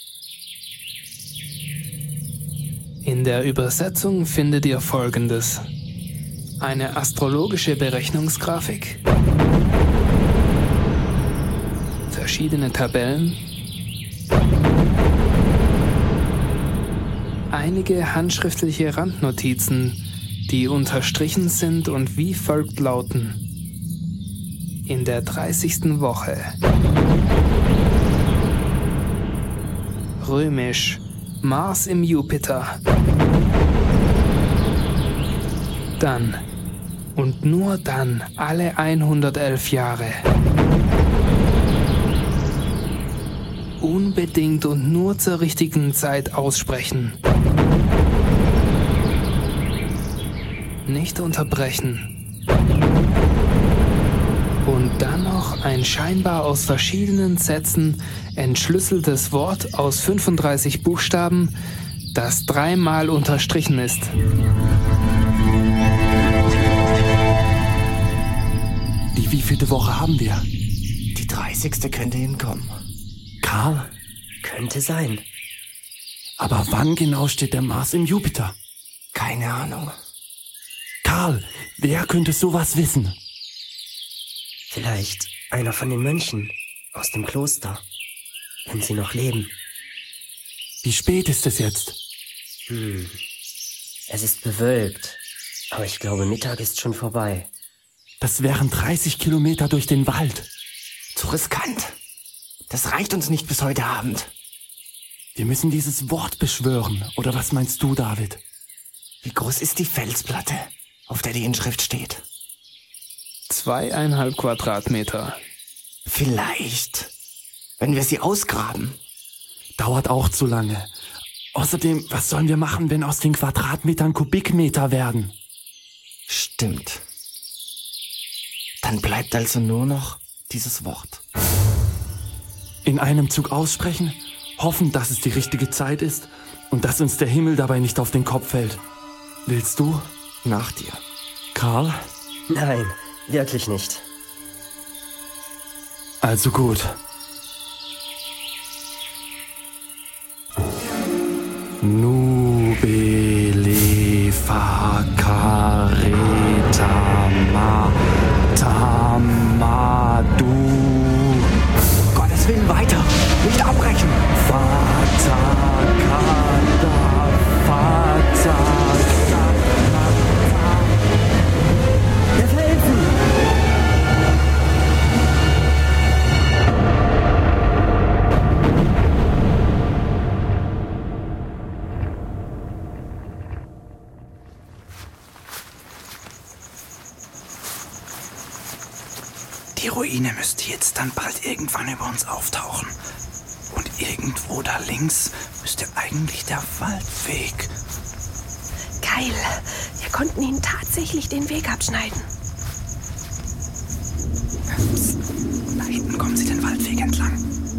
In der Übersetzung findet ihr Folgendes: eine astrologische Berechnungsgrafik, verschiedene Tabellen, einige handschriftliche Randnotizen, die unterstrichen sind und wie folgt lauten: In der dreißigsten Woche. Römisch, Mars im Jupiter. Dann und nur dann alle hundertelf Jahre. Unbedingt und nur zur richtigen Zeit aussprechen. Nicht unterbrechen. Und dann noch ein scheinbar aus verschiedenen Sätzen entschlüsseltes Wort aus fünfunddreißig Buchstaben, das dreimal unterstrichen ist. Die wievielte Woche haben wir? Die dreißigste könnte hinkommen. Karl? Könnte sein. Aber wann genau steht der Mars im Jupiter? Keine Ahnung. Karl, wer könnte sowas wissen? Vielleicht einer von den Mönchen aus dem Kloster, wenn sie noch leben. Wie spät ist es jetzt? Hm. Es ist bewölkt, aber ich glaube, Mittag ist schon vorbei. Das wären dreißig Kilometer durch den Wald. Zu riskant. Das reicht uns nicht bis heute Abend. Wir müssen dieses Wort beschwören. Oder was meinst du, David? Wie groß ist die Felsplatte, auf der die Inschrift steht? Zweieinhalb Quadratmeter. Vielleicht. Wenn wir sie ausgraben. Dauert auch zu lange. Außerdem, was sollen wir machen, wenn aus den Quadratmetern Kubikmeter werden? Stimmt. Dann bleibt also nur noch dieses Wort. In einem Zug aussprechen, hoffen, dass es die richtige Zeit ist und dass uns der Himmel dabei nicht auf den Kopf fällt. Willst du? Nach dir. Karl? Nein, wirklich nicht. Also gut. Nubele fakareta ma tamadu. Gottes Willen weiter, nicht abbrechen. Vater kada, Vater. Der Felsen! Die Ruine müsste jetzt dann bald irgendwann über uns auftauchen. Und irgendwo da links müsste eigentlich der Waldweg. Geil. Wir konnten ihnen tatsächlich den Weg abschneiden. Psst. Da hinten kommen sie den Waldweg entlang.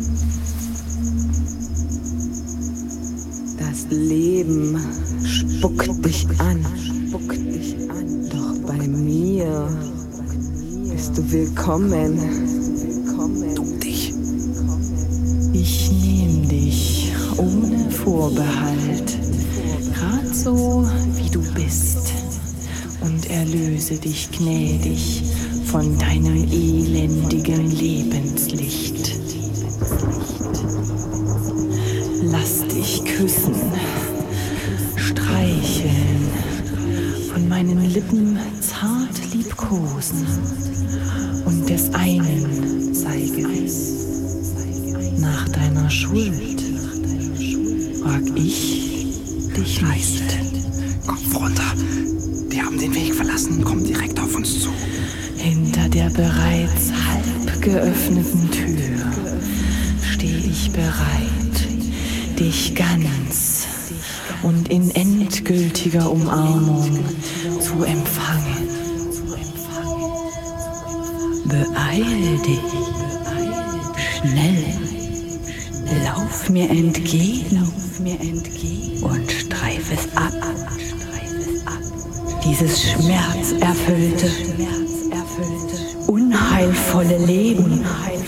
Das Leben spuckt dich an. Spuckt dich an. Doch bei mir bist du willkommen. Du dich. Ich nehm dich ohne Vorbehalt, grad so wie du bist, und erlöse dich gnädig von deinem elendigen Lebenslicht. Lass dich küssen, streicheln, von meinen Lippen zart liebkosen, und des einen sei gewiss. Nach deiner Schuld frag ich dich nicht. Kopf runter. Die haben den Weg verlassen und kommen direkt auf uns zu. Hinter der bereits halb geöffneten Tür stehe ich bereit, dich ganz und in endgültiger Umarmung zu empfangen. Beeil dich, schnell. Lauf mir entgegen und streif es ab. Dieses schmerzerfüllte, unheilvolle Leben.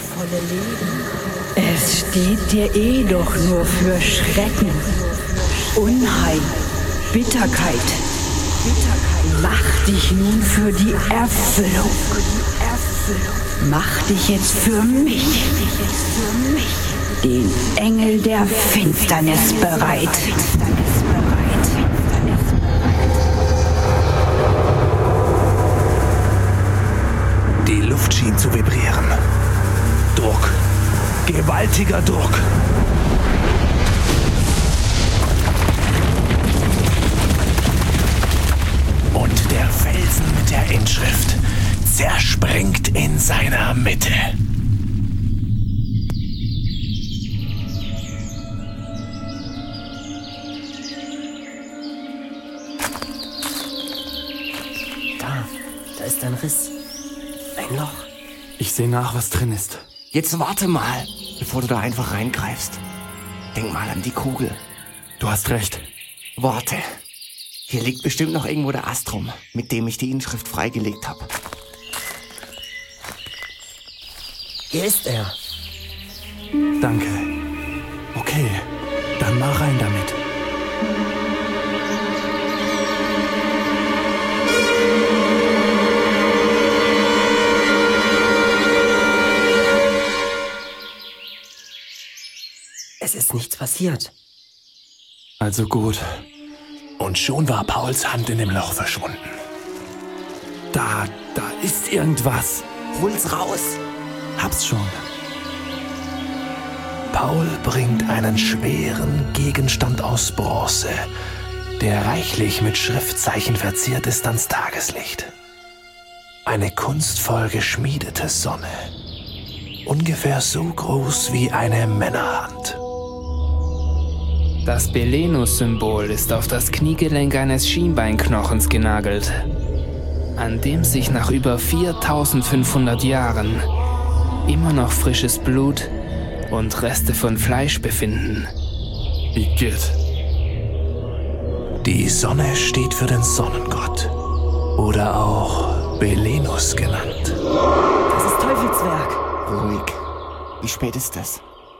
Es steht dir eh doch nur für Schrecken, Unheil, Bitterkeit. Mach dich nun für die Erfüllung. Mach dich jetzt für mich, den Engel der Finsternis, bereit. Die Luft schien zu vibrieren. Druck. Gewaltiger Druck. Und der Felsen mit der Inschrift zerspringt in seiner Mitte. Da, da ist ein Riss. Ein Loch. Ich sehe nach, was drin ist. Jetzt warte mal, bevor du da einfach reingreifst. Denk mal an die Kugel. Du hast recht. Warte. Hier liegt bestimmt noch irgendwo der Ast rum, mit dem ich die Inschrift freigelegt habe. Hier ist er. Danke. Okay, dann mal rein damit. Es ist nichts passiert. Also gut. Und schon war Pauls Hand in dem Loch verschwunden. Da, da ist irgendwas. Hol's raus. Hab's schon. Paul bringt einen schweren Gegenstand aus Bronze, der reichlich mit Schriftzeichen verziert ist, ans Tageslicht. Eine kunstvoll geschmiedete Sonne. Ungefähr so groß wie eine Männerhand. Das Belenus-Symbol ist auf das Kniegelenk eines Schienbeinknochens genagelt, an dem sich nach über viertausendfünfhundert Jahren immer noch frisches Blut und Reste von Fleisch befinden. Igitt. Die Sonne steht für den Sonnengott oder auch Belenus genannt. Das ist Teufelswerk. Ruhig. Wie spät ist es?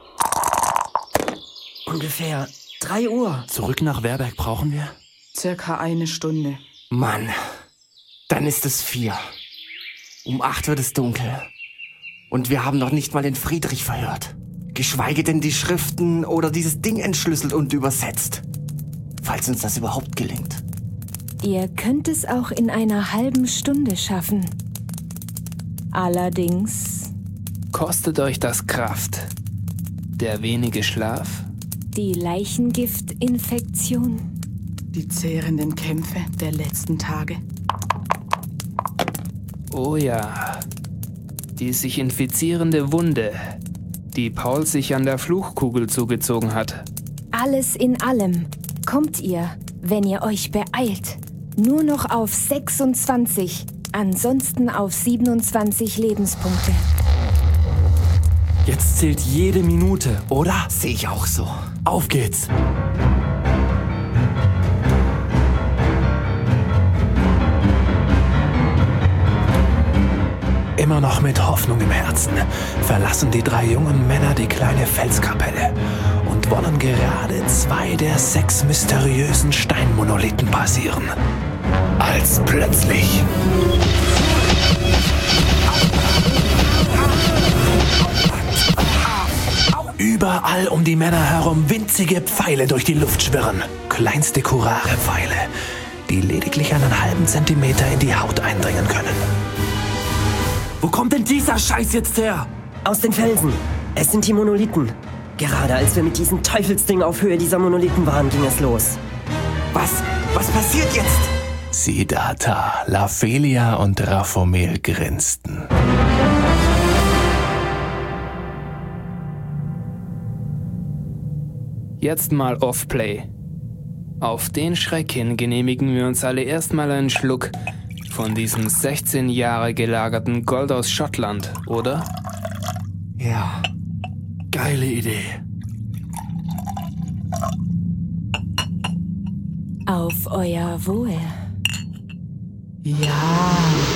Ungefähr drei Uhr. Zurück nach Werberg brauchen wir? Circa eine Stunde. Mann, dann ist es vier. Um acht wird es dunkel. Und wir haben noch nicht mal den Friedrich verhört. Geschweige denn die Schriften oder dieses Ding entschlüsselt und übersetzt. Falls uns das überhaupt gelingt. Ihr könnt es auch in einer halben Stunde schaffen. Allerdings... Kostet euch das Kraft. Der wenige Schlaf. Die Leichengiftinfektion. Die zehrenden Kämpfe der letzten Tage. Oh ja. Die sich infizierende Wunde, die Paul sich an der Fluchkugel zugezogen hat. Alles in allem kommt ihr, wenn ihr euch beeilt, nur noch auf sechsundzwanzig, ansonsten auf siebenundzwanzig Lebenspunkte. Jetzt zählt jede Minute, oder? Sehe ich auch so. Auf geht's! Immer noch mit Hoffnung im Herzen verlassen die drei jungen Männer die kleine Felskapelle und wollen gerade zwei der sechs mysteriösen Steinmonolithen passieren. Als plötzlich... Überall um die Männer herum winzige Pfeile durch die Luft schwirren. Kleinste Curare-Pfeile, die lediglich einen halben Zentimeter in die Haut eindringen können. Wo kommt denn dieser Scheiß jetzt her? Aus den Felsen. Es sind die Monolithen. Gerade als wir mit diesem Teufelsding auf Höhe dieser Monolithen waren, ging es los. Was? Was passiert jetzt? Siddhartha, Laphelia und Raphomel grinsten. Jetzt mal Off-Play. Auf den Schreck hin genehmigen wir uns alle erstmal einen Schluck von diesem sechzehn Jahre gelagerten Gold aus Schottland, oder? Ja. Geile Idee. Auf euer Wohl. Ja.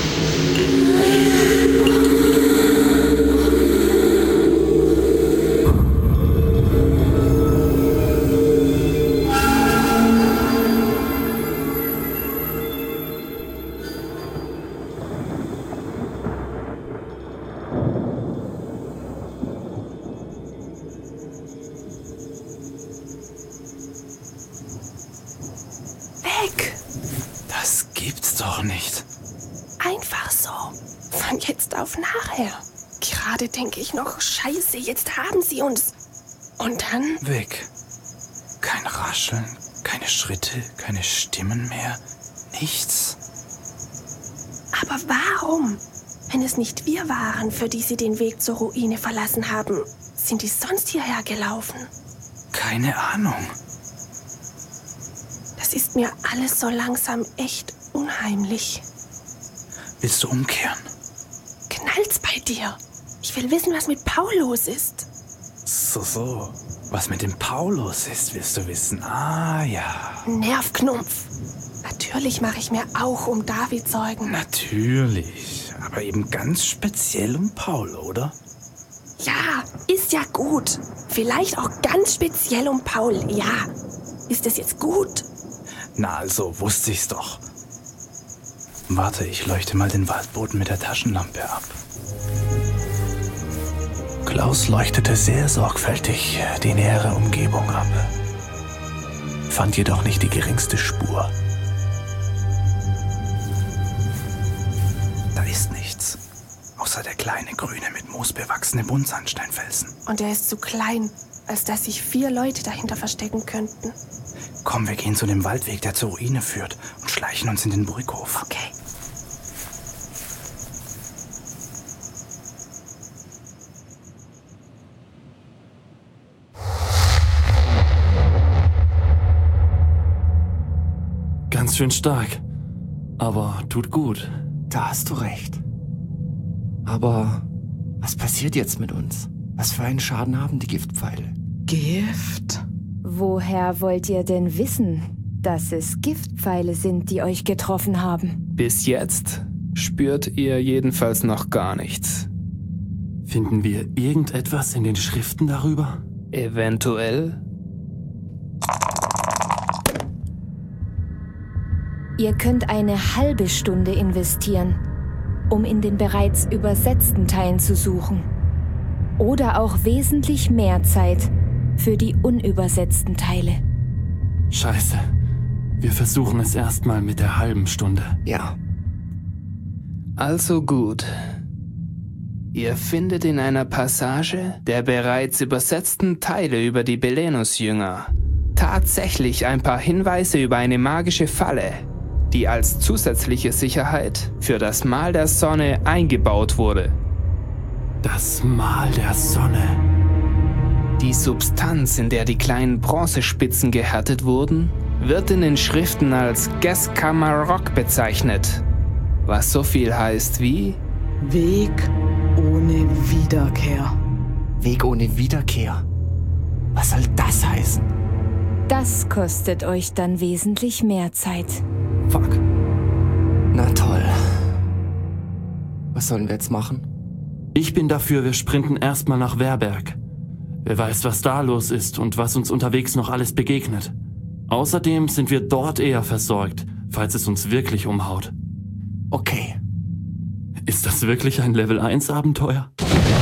Das gibt's doch nicht. Einfach so. Von jetzt auf nachher. Gerade denke ich noch, scheiße, jetzt haben sie uns. Und dann... Weg. Kein Rascheln, keine Schritte, keine Stimmen mehr. Nichts. Aber warum? Wenn es nicht wir waren, für die sie den Weg zur Ruine verlassen haben, sind die sonst hierher gelaufen? Keine Ahnung. Das ist mir alles so langsam echt unheimlich. Willst du umkehren? Knallt's bei dir? Ich will wissen, was mit Paul los ist. So, so. Was mit dem Paul los ist, willst du wissen? Ah, ja. Nervknumpf. Natürlich mache ich mir auch um David Sorgen. Natürlich. Aber eben ganz speziell um Paul, oder? Ja, ist ja gut. Vielleicht auch ganz speziell um Paul, ja. Ist es jetzt gut? Na, also wusste ich's doch. Warte, ich leuchte mal den Waldboden mit der Taschenlampe ab. Klaus leuchtete sehr sorgfältig die nähere Umgebung ab, fand jedoch nicht die geringste Spur. Da ist nichts. Aus Außer der kleine, grüne, mit Moos bewachsene Buntsandsteinfelsen. Und er ist zu klein, als dass sich vier Leute dahinter verstecken könnten. Komm, wir gehen zu dem Waldweg, der zur Ruine führt und schleichen uns in den Burghof. Okay. Ganz schön stark. Aber tut gut. Da hast du recht. Aber was passiert jetzt mit uns? Was für einen Schaden haben die Giftpfeile? Gift? Woher wollt ihr denn wissen, dass es Giftpfeile sind, die euch getroffen haben? Bis jetzt spürt ihr jedenfalls noch gar nichts. Finden wir irgendetwas in den Schriften darüber? Eventuell. Ihr könnt eine halbe Stunde investieren, um in den bereits übersetzten Teilen zu suchen. Oder auch wesentlich mehr Zeit für die unübersetzten Teile. Scheiße. Wir versuchen es erstmal mit der halben Stunde. Ja. Also gut. Ihr findet in einer Passage der bereits übersetzten Teile über die Belenus-Jünger tatsächlich ein paar Hinweise über eine magische Falle, die als zusätzliche Sicherheit für das Mal der Sonne eingebaut wurde. Das Mal der Sonne. Die Substanz, in der die kleinen Bronzespitzen gehärtet wurden, wird in den Schriften als Geskamarok bezeichnet, was so viel heißt wie Weg ohne Wiederkehr. Weg ohne Wiederkehr? Was soll das heißen? Das kostet euch dann wesentlich mehr Zeit. Fuck. Na toll. Was sollen wir jetzt machen? Ich bin dafür, wir sprinten erstmal nach Werberg. Wer weiß, was da los ist und was uns unterwegs noch alles begegnet. Außerdem sind wir dort eher versorgt, falls es uns wirklich umhaut. Okay. Ist das wirklich ein Level eins Abenteuer?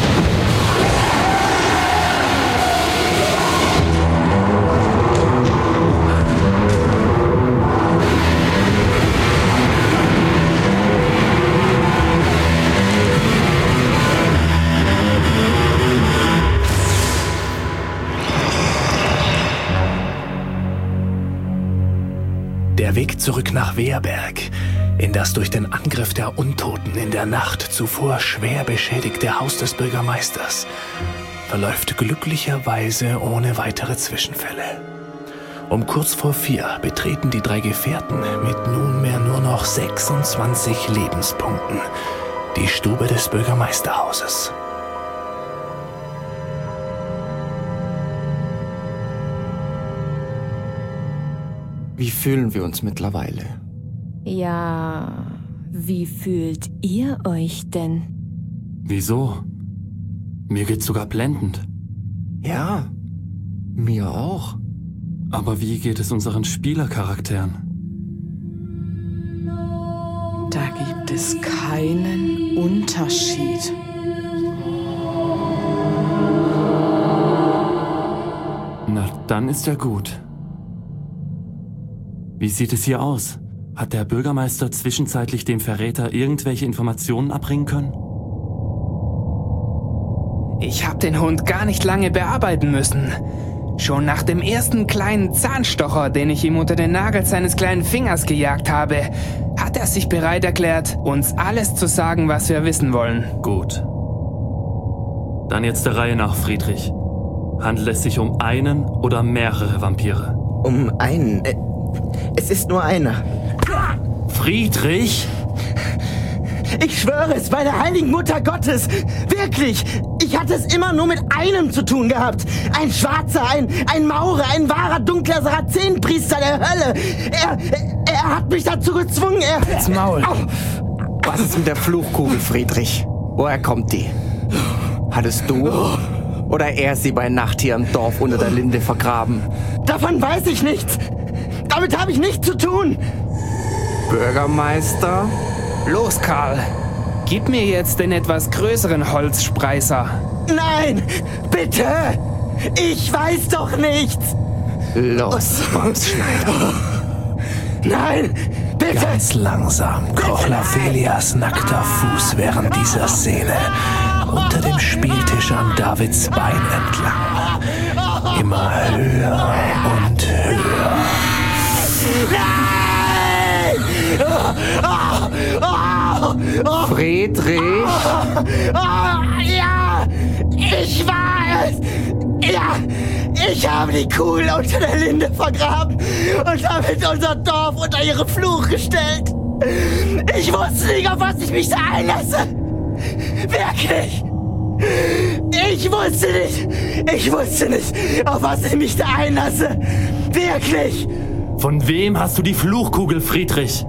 Der Weg zurück nach Werberg, in das durch den Angriff der Untoten in der Nacht zuvor schwer beschädigte Haus des Bürgermeisters, verläuft glücklicherweise ohne weitere Zwischenfälle. Um kurz vor vier betreten die drei Gefährten mit nunmehr nur noch sechsundzwanzig Lebenspunkten die Stube des Bürgermeisterhauses. Wie fühlen wir uns mittlerweile? Ja, wie fühlt ihr euch denn? Wieso? Mir geht's sogar blendend. Ja, mir auch. Aber wie geht es unseren Spielercharakteren? Da gibt es keinen Unterschied. Na, dann ist ja gut. Wie sieht es hier aus? Hat der Bürgermeister zwischenzeitlich dem Verräter irgendwelche Informationen abbringen können? Ich hab den Hund gar nicht lange bearbeiten müssen. Schon nach dem ersten kleinen Zahnstocher, den ich ihm unter den Nagel seines kleinen Fingers gejagt habe, hat er sich bereit erklärt, uns alles zu sagen, was wir wissen wollen. Gut. Dann jetzt der Reihe nach, Friedrich. Handelt es sich um einen oder mehrere Vampire? Um einen? Äh, es ist nur einer. Friedrich? Ich schwöre es bei der heiligen Mutter Gottes. Wirklich. Ich hatte es immer nur mit einem zu tun gehabt. Ein Schwarzer, ein, ein Maurer, ein wahrer dunkler Sarazenenpriester der Hölle. Er, er hat mich dazu gezwungen. Er... Jetzt Maul. Was ist mit der Fluchkugel, Friedrich? Woher kommt die? Hattest du oder er sie bei Nacht hier im Dorf unter der Linde vergraben? Davon weiß ich nichts. Damit habe ich nichts zu tun. Bürgermeister? Los, Karl. Gib mir jetzt den etwas größeren Holzspreißer. Nein, bitte. Ich weiß doch nichts. Los, Bombsschneider. Nein, Bitte! Ganz langsam kroch Lavelias nackter Fuß während dieser Szene unter dem Spieltisch an Davids Bein entlang. Immer höher und höher. Friedrich? Ja, ich war es! Ja, ich habe die Kugel unter der Linde vergraben und damit unser Dorf unter ihren Fluch gestellt. Ich wusste nicht, auf was ich mich da einlasse. Wirklich. Ich wusste nicht, ich wusste nicht, auf was ich mich da einlasse. Wirklich. Von wem hast du die Fluchkugel, Friedrich?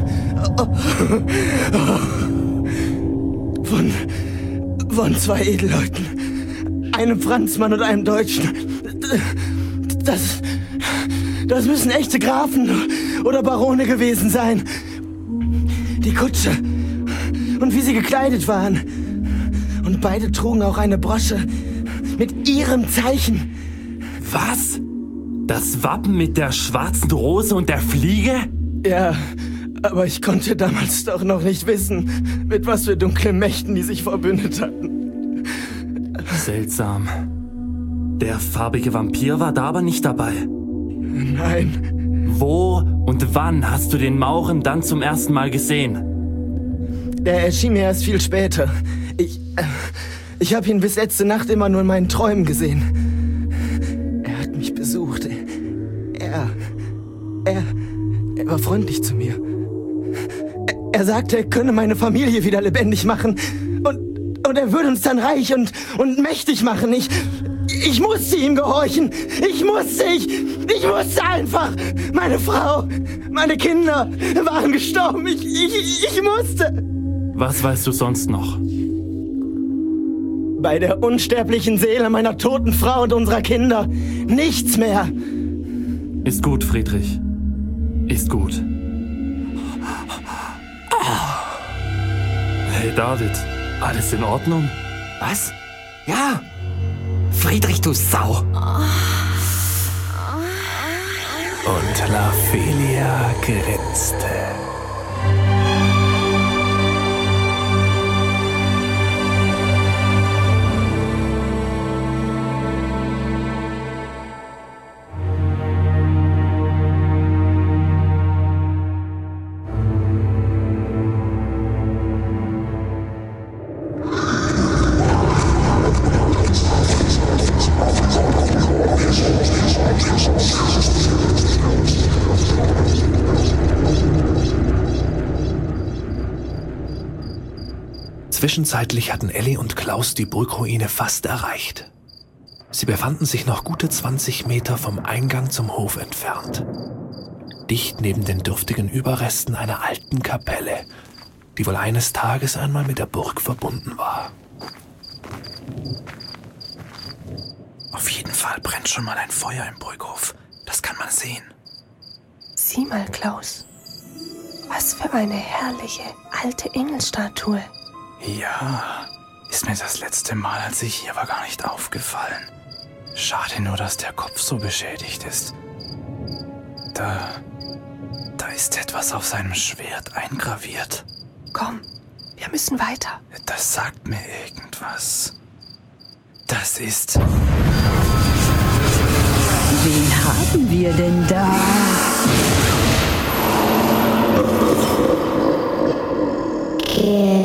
Von, von zwei Edelleuten. Einem Franzmann und einem Deutschen. Das, das müssen echte Grafen oder Barone gewesen sein. Die Kutsche und wie sie gekleidet waren. Und beide trugen auch eine Brosche mit ihrem Zeichen. Was? Das Wappen mit der schwarzen Rose und der Fliege? Ja, aber ich konnte damals doch noch nicht wissen, mit was für dunklen Mächten die sich verbündet hatten. Seltsam. Der farbige Vampir war da aber nicht dabei. Nein. Wo und wann hast du den Mauren dann zum ersten Mal gesehen? Der erschien mir erst viel später. Ich, äh, ich habe ihn bis letzte Nacht immer nur in meinen Träumen gesehen. Er hat mich besucht. Er, er, er war freundlich zu mir. Er, er sagte, er könne meine Familie wieder lebendig machen. Und, und er würde uns dann reich und, und mächtig machen. Ich, ich musste ihm gehorchen. Ich musste, ich, ich musste einfach. Meine Frau, meine Kinder waren gestorben. Ich, ich, ich musste. Was weißt du sonst noch? Bei der unsterblichen Seele meiner toten Frau und unserer Kinder. Nichts mehr. Ist gut, Friedrich. Ist gut. Hey, David. Alles in Ordnung? Was? Ja. Friedrich, du Sau. Und Lavelia grinste. Zwischenzeitlich hatten Elli und Klaus die Burgruine fast erreicht. Sie befanden sich noch gute zwanzig Meter vom Eingang zum Hof entfernt. Dicht neben den dürftigen Überresten einer alten Kapelle, die wohl eines Tages einmal mit der Burg verbunden war. Auf jeden Fall brennt schon mal ein Feuer im Burghof. Das kann man sehen. Sieh mal, Klaus. Was für eine herrliche alte Engelstatue. Ja, ist mir das letzte Mal, als ich hier war, gar nicht aufgefallen. Schade nur, dass der Kopf so beschädigt ist. Da, da ist etwas auf seinem Schwert eingraviert. Komm, wir müssen weiter. Das sagt mir irgendwas. Das ist... Wen haben wir denn da? Oh.